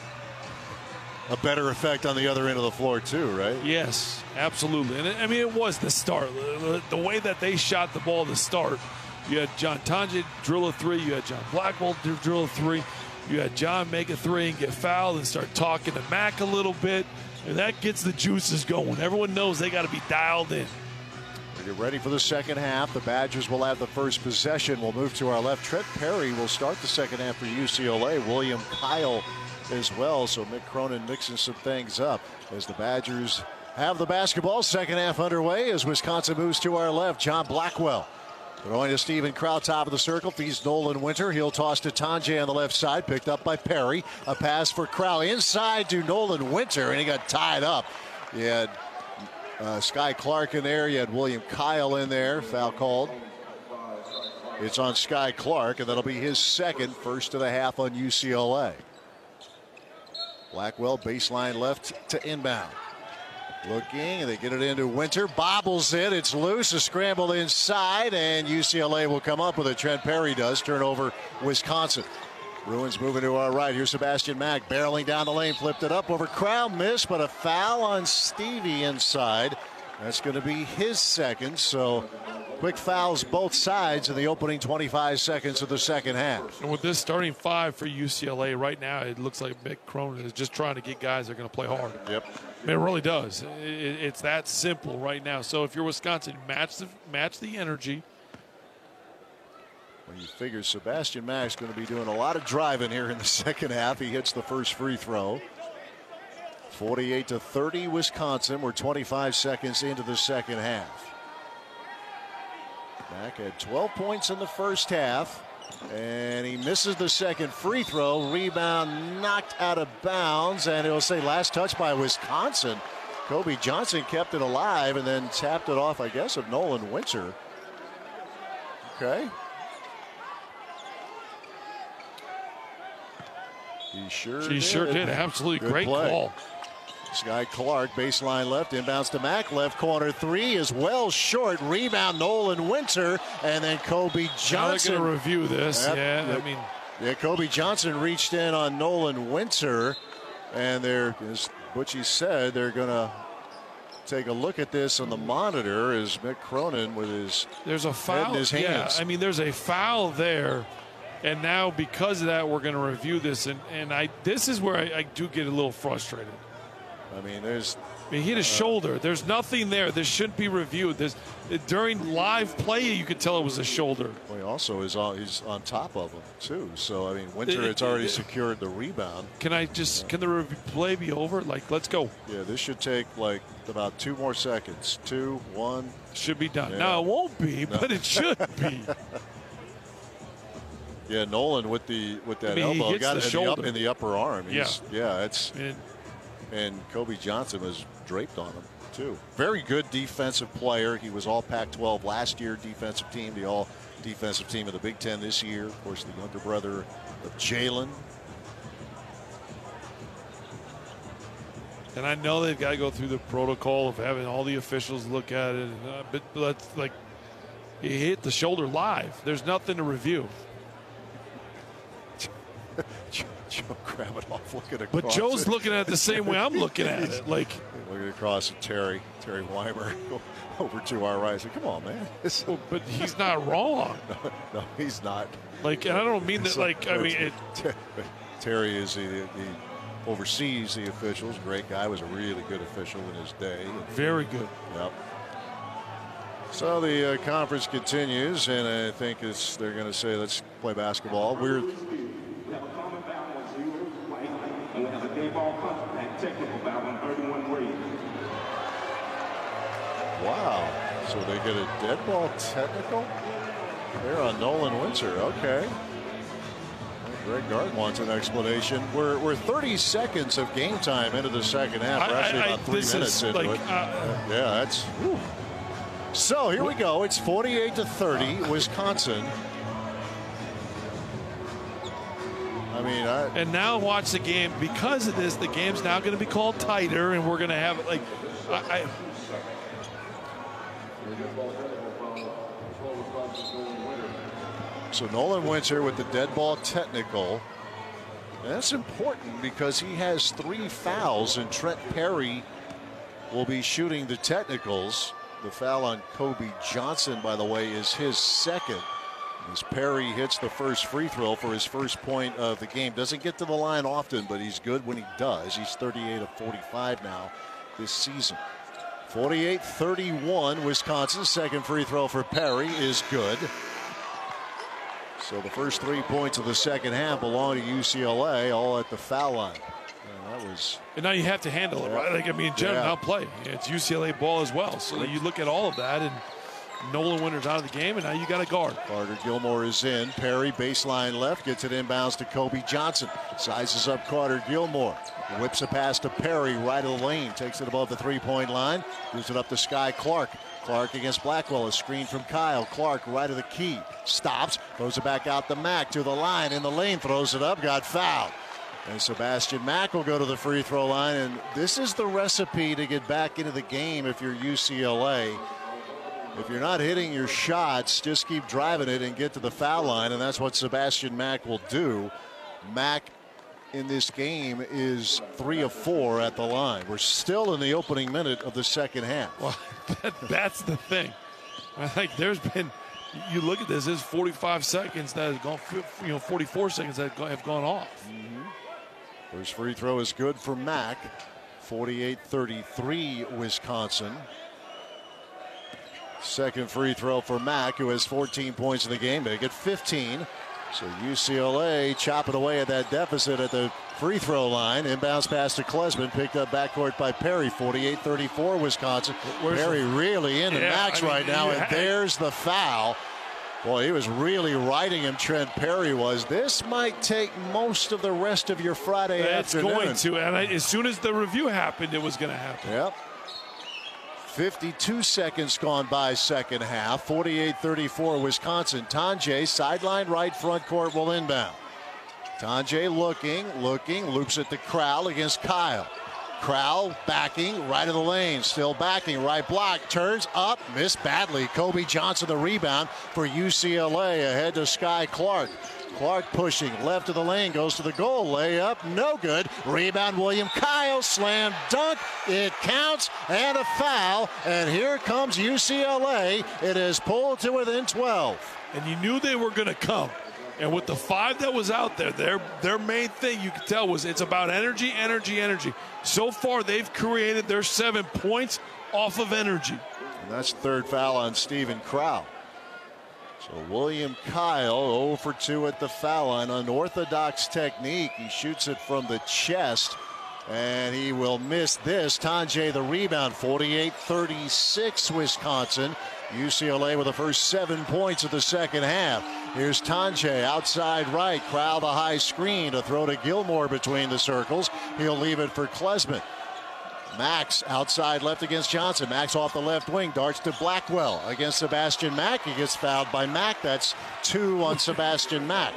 a better effect on the other end of the floor too, right? Yes, absolutely. And I mean, it was the start. The, the way that they shot the ball to start. You had John Tonje drill a three. You had John Blackwell drill a three. You had John make a three and get fouled and start talking to Mac a little bit. And that gets the juices going. Everyone knows they got to be dialed in. We get ready for the second half. The Badgers will have the first possession. We'll move to our left. Trent Perry will start the second half for U C L A. William Kyle as well. So Mick Cronin mixing some things up as the Badgers have the basketball. Second half underway as Wisconsin moves to our left. John Blackwell throwing to Steven Crow, top of the circle. Feeds Nolan Winter. He'll toss to Tonje on the left side. Picked up by Perry. A pass for Crow inside to Nolan Winter, and he got tied up. He had uh, Sky Clark in there. You had William Kyle in there. Foul called. It's on Sky Clark, and that'll be his second. First of the half on U C L A. Blackwell baseline left to inbound. Looking, and they get it into Winter. Bobbles it. It's loose. A scramble inside, and U C L A will come up with it. Trent Perry does. Turnover, Wisconsin. Bruins moving to our right. Here's Sebastian Mack barreling down the lane. Flipped it up over Crow. Missed, but a foul on Stevie inside. That's going to be his second. So quick fouls both sides in the opening twenty-five seconds of the second half. And with this starting five for U C L A right now, it looks like Mick Cronin is just trying to get guys that are going to play hard. Yep. I mean, it really does. It, it's that simple right now. So if you're Wisconsin, match the, match the energy. Well, you figure Sebastian Mack's going to be doing a lot of driving here in the second half. He hits the first free throw. forty-eight to thirty Wisconsin. We're twenty-five seconds into the second half. Mack had twelve points in the first half, and he misses the second free throw. Rebound knocked out of bounds, and it'll say last touch by Wisconsin. Kobe Johnson kept it alive and then tapped it off, I guess, of Nolan Winter. Okay. He sure She did. sure did. Absolutely Good great play. call. Sky Clark, baseline left, inbounds to Mack. Left corner three is well short. Rebound, Nolan Winter, and then Kobe Johnson. Now they're going to review this. Yep, yeah, yep. I mean. Yeah, Kobe Johnson reached in on Nolan Winter, and they're, as Butchie said, they're going to take a look at this on the monitor as Mick Cronin with his There's a foul. head in his hands. Yeah, I mean, there's a foul there. And now because of that, we're going to review this. And, and I this is where I, I do get a little frustrated. I mean, there's. I mean, he hit his uh, shoulder. There's nothing there. This shouldn't be reviewed. This during live play, you could tell it was a shoulder. Well, he also is on. He's on top of him too. So I mean, Winter, it's already it, secured the rebound. Can I just? Can the replay be over? Like, let's go. Yeah, this should take like about two more seconds. Two, one. Should be done. Yeah. No, it won't be, no. But it should be. Yeah, Nolan with the with that I mean, elbow got the it in the, up, in the upper arm. He's, yeah, yeah, it's. And, and Kobe Johnson was draped on him too. Very good defensive player. He was all Pac twelve last year, defensive team, the all defensive team of the Big Ten this year. Of course, the younger brother of Jalen. And I know they've got to go through the protocol of having all the officials look at it. Uh, but that's like, he hit the shoulder live. There's nothing to review. Joe Kravinoff looking across. But Joe's it. looking at it the same way I'm looking at it. Like looking across at Terry, Terry Weimer over to our right. Said, come on, man. Well, but he's not wrong. No, no, he's not. Like, and I don't mean that. Like, I mean, it, Terry is the, the oversees the officials. Great guy. Was a really good official in his day. Very good. Yep. So the uh, conference continues, and I think it's they're going to say, let's play basketball. We're Wow. So they get a dead ball technical? They're on Nolan Winter. Okay. Greg Gard wants an explanation. We're we're thirty seconds of game time into the second half. We're actually I, I, about three minutes into like, it. Uh, yeah, that's. Whew. So here we go. It's forty-eight to thirty, Wisconsin. I mean, I, and now watch the game. Because of this, the game's now going to be called tighter, and we're going to have like. I, I, So Nolan Winter with the dead ball technical. And that's important because he has three fouls, and Trent Perry will be shooting the technicals. The foul on Kobe Johnson, by the way, is his second. As Perry hits the first free throw for his first point of the game. Doesn't get to the line often, but he's good when he does. He's thirty-eight of forty-five now this season. forty-eight thirty-one, Wisconsin. Second free throw for Perry is good. So the first three points of the second half belong to U C L A, all at the foul line. And that was. And now you have to handle it, right? Like, I mean, in general, yeah. now play. It's U C L A ball as well. So you look at all of that, and Nolan Winter's out of the game, and now you got a guard. Carter Gilmore is in. Perry, baseline left, gets it inbounds to Kobe Johnson. Sizes up Carter Gilmore. Whips a pass to Perry, right of the lane. Takes it above the three-point line. Gives it up to Sky Clark. Clark against Blackwell. A screen from Kyle. Clark right of the key. Stops. Throws it back out to Mack. To the line. In the lane. Throws it up. Got fouled. And Sebastian Mack will go to the free throw line. And this is the recipe to get back into the game if you're U C L A. If you're not hitting your shots, just keep driving it and get to the foul line. And that's what Sebastian Mack will do. Mack in this game is three of four at the line. We're still in the opening minute of the second half. Well, that, that's the thing. I think there's been, you look at this, there's forty-five seconds that have gone, you know, forty-four seconds that have gone off. Mm-hmm. First free throw is good for Mack. forty-eight thirty-three Wisconsin. Second free throw for Mack, who has fourteen points in the game, make it fifteen. So U C L A chopping away at that deficit at the free throw line. Inbounds pass to Klesman, picked up backcourt by Perry. forty-eight thirty-four Wisconsin. Where's Perry the, really into yeah, Max I mean, right now, and there's the foul. Boy, he was really riding him, Trent Perry was. This might take most of the rest of your Friday it's afternoon. It's going to, and I, as soon as the review happened, it was going to happen. Yep. fifty-two seconds gone by second half. forty-eight thirty-four Wisconsin. Tonje, sideline right, front court will inbound. Tonje looking, looking, loops at the Crowell against Kyle. Crowell backing, right of the lane, still backing, right block, turns up, missed badly. Kobe Johnson the rebound for U C L A, ahead to Sky Clark. Clark pushing, left of the lane, goes to the goal, layup, no good. Rebound, William Kyle, slam dunk, it counts, and a foul. And here comes U C L A. It is pulled to within twelve. And you knew they were going to come. And with the five that was out there, their their main thing you could tell was it's about energy, energy, energy. So far, they've created their seven points off of energy. And that's third foul on Stephen Crowell. So William Kyle zero for two at the foul line. Unorthodox technique. He shoots it from the chest, and he will miss this. Tonje the rebound. forty-eight thirty-six Wisconsin. U C L A with the first seven points of the second half. Here's Tonje outside right. Crowd a high screen to throw to Gilmore between the circles. He'll leave it for Klesman. Max outside left against Johnson. Max off the left wing, darts to Blackwell against Sebastian Mack. He gets fouled by Mack. That's two on Sebastian Mack.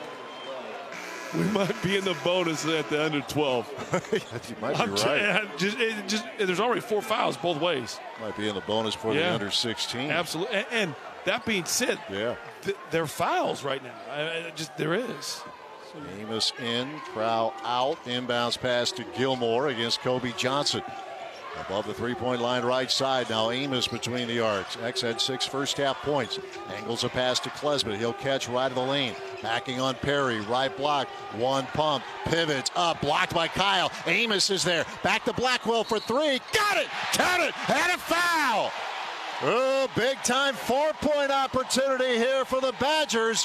We might be in the bonus at the under twelve. You might be I'm right. Just, it just, there's already four fouls both ways. Might be in the bonus for yeah. the under sixteen. Absolutely. And, and that being said, yeah, th- there are fouls right now. I, I just there is. So. Amos in, Crowell out. Inbounds pass to Gilmore against Kobe Johnson. Above the three-point line right side. Now Amos between the arcs. X had six first half points. Angles a pass to Klesman. He'll catch right of the lane. Backing on Perry. Right block. One pump. Pivots up. Blocked by Kyle. Amos is there. Back to Blackwell for three. Got it. Count it. And a foul. Oh, big time four-point opportunity here for the Badgers.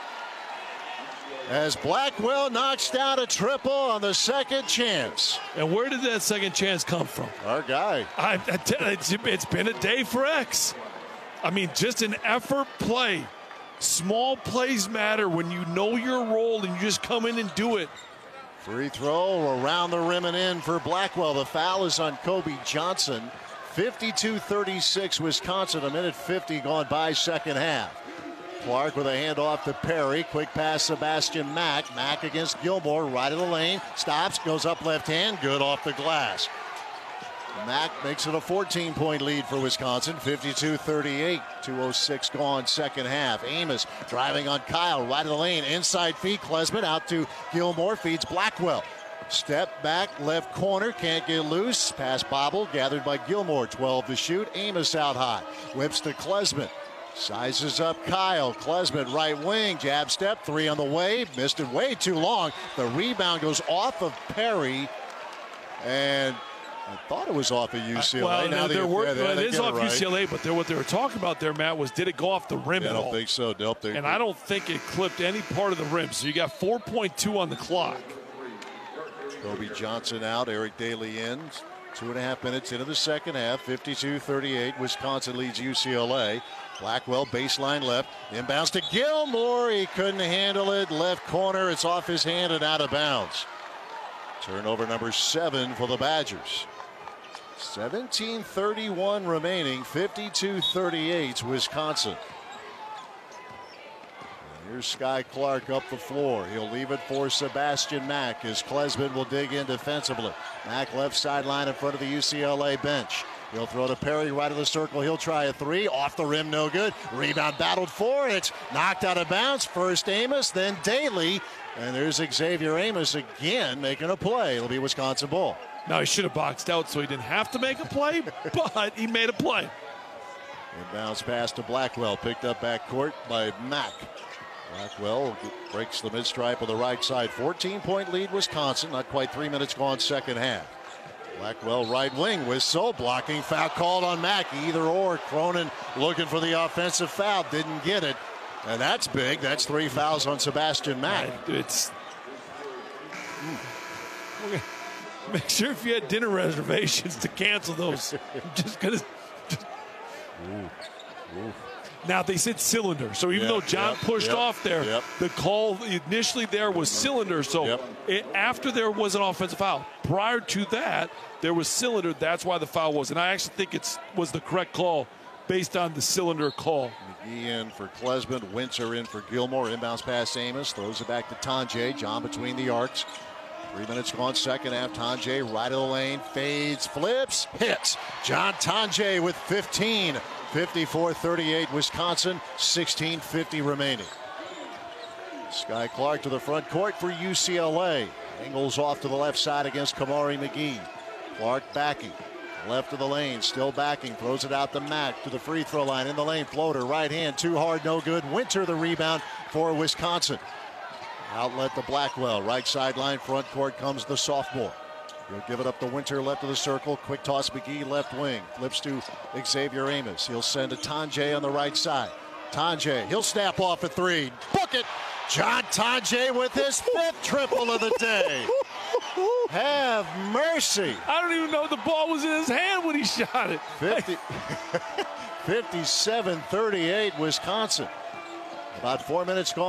As Blackwell knocks down a triple on the second chance. And where did that second chance come from? Our guy. I, I tell you, it's, it's been a day for X. I mean, just an effort play. Small plays matter when you know your role and you just come in and do it. Free throw around the rim and in for Blackwell. The foul is on Kobe Johnson. fifty-two thirty-six Wisconsin. A minute fifty gone by second half. Clark with a handoff to Perry. Quick pass, Sebastian Mack. Mack against Gilmore, right of the lane. Stops, goes up left hand. Good off the glass. Mack makes it a fourteen-point lead for Wisconsin. fifty-two thirty-eight. two oh six gone second half. Amos driving on Kyle, right of the lane. Inside feed, Klesman out to Gilmore. Feeds Blackwell. Step back, left corner, can't get loose. Pass bobble, gathered by Gilmore. twelve to shoot. Amos out high. Whips to Klesman. Sizes up Kyle. Klesman right wing. Jab step. Three on the way. Missed it way too long. The rebound goes off of Perry. And I thought it was off of U C L A. Uh, well, now there were, yeah, well, it is off it right. U C L A, but what they were talking about there, Matt, was did it go off the rim yeah, at all? I don't all? think so. Nope, and I don't think it clipped any part of the rim. So you got four point two on the clock. Kobe Johnson out. Eric Daly in. Two and a half minutes into the second half. fifty-two thirty-eight. Wisconsin leads U C L A. Blackwell baseline left. Inbounds to Gilmore. He couldn't handle it. Left corner. It's off his hand and out of bounds. Turnover number seven for the Badgers. seventeen thirty-one remaining. fifty-two thirty-eight Wisconsin. And here's Sky Clark up the floor. He'll leave it for Sebastian Mack as Klesman will dig in defensively. Mack left sideline in front of the U C L A bench. He'll throw to Perry right of the circle. He'll try a three. Off the rim, no good. Rebound battled for, and it's knocked out of bounds. First Amos, then Daly. And there's Xavier Amos again making a play. It'll be Wisconsin ball. Now, he should have boxed out so he didn't have to make a play, but he made a play. Inbounds pass to Blackwell. Picked up backcourt by Mack. Blackwell breaks the mid-stripe on the right side. fourteen-point lead, Wisconsin. Not quite three minutes gone second half. Blackwell right wing whistle. Blocking foul called on Mack. Either or. Cronin looking for the offensive foul. Didn't get it. And that's big. That's three fouls on Sebastian Mack. It's... Make sure if you had dinner reservations to cancel those. I'm just going to... Now, they said cylinder, so even yep, though John yep, pushed yep, off there, yep. the call initially there was cylinder. So yep. it, after there was an offensive foul, prior to that, there was cylinder. That's why the foul was. And I actually think it was the correct call based on the cylinder call. McGee in for Klesman, Winter in for Gilmore. Inbounds pass Amos, throws it back to Tonje. John between the arcs. Three minutes gone, second half. Tonje right of the lane, fades, flips, hits. John Tonje with fifteen. fifty-four thirty-eight Wisconsin, sixteen fifty remaining. Sky Clark to the front court for U C L A. Ingles off to the left side against Kamari McGee. Clark backing. Left of the lane, still backing. Throws it out to Mack to the free throw line. In the lane, floater, right hand, too hard, no good. Winter the rebound for Wisconsin. Outlet to Blackwell. Right sideline, front court comes the sophomore. He'll give it up to Winter, left of the circle. Quick toss, McGee, left wing. Flips to Xavier Amos. He'll send to Tonje on the right side. Tonje, he'll snap off a three. Book it! John Tonje with his fifth triple of the day. Have mercy. I don't even know the ball was in his hand when he shot it. fifty, fifty-seven thirty-eight Wisconsin. About four minutes gone.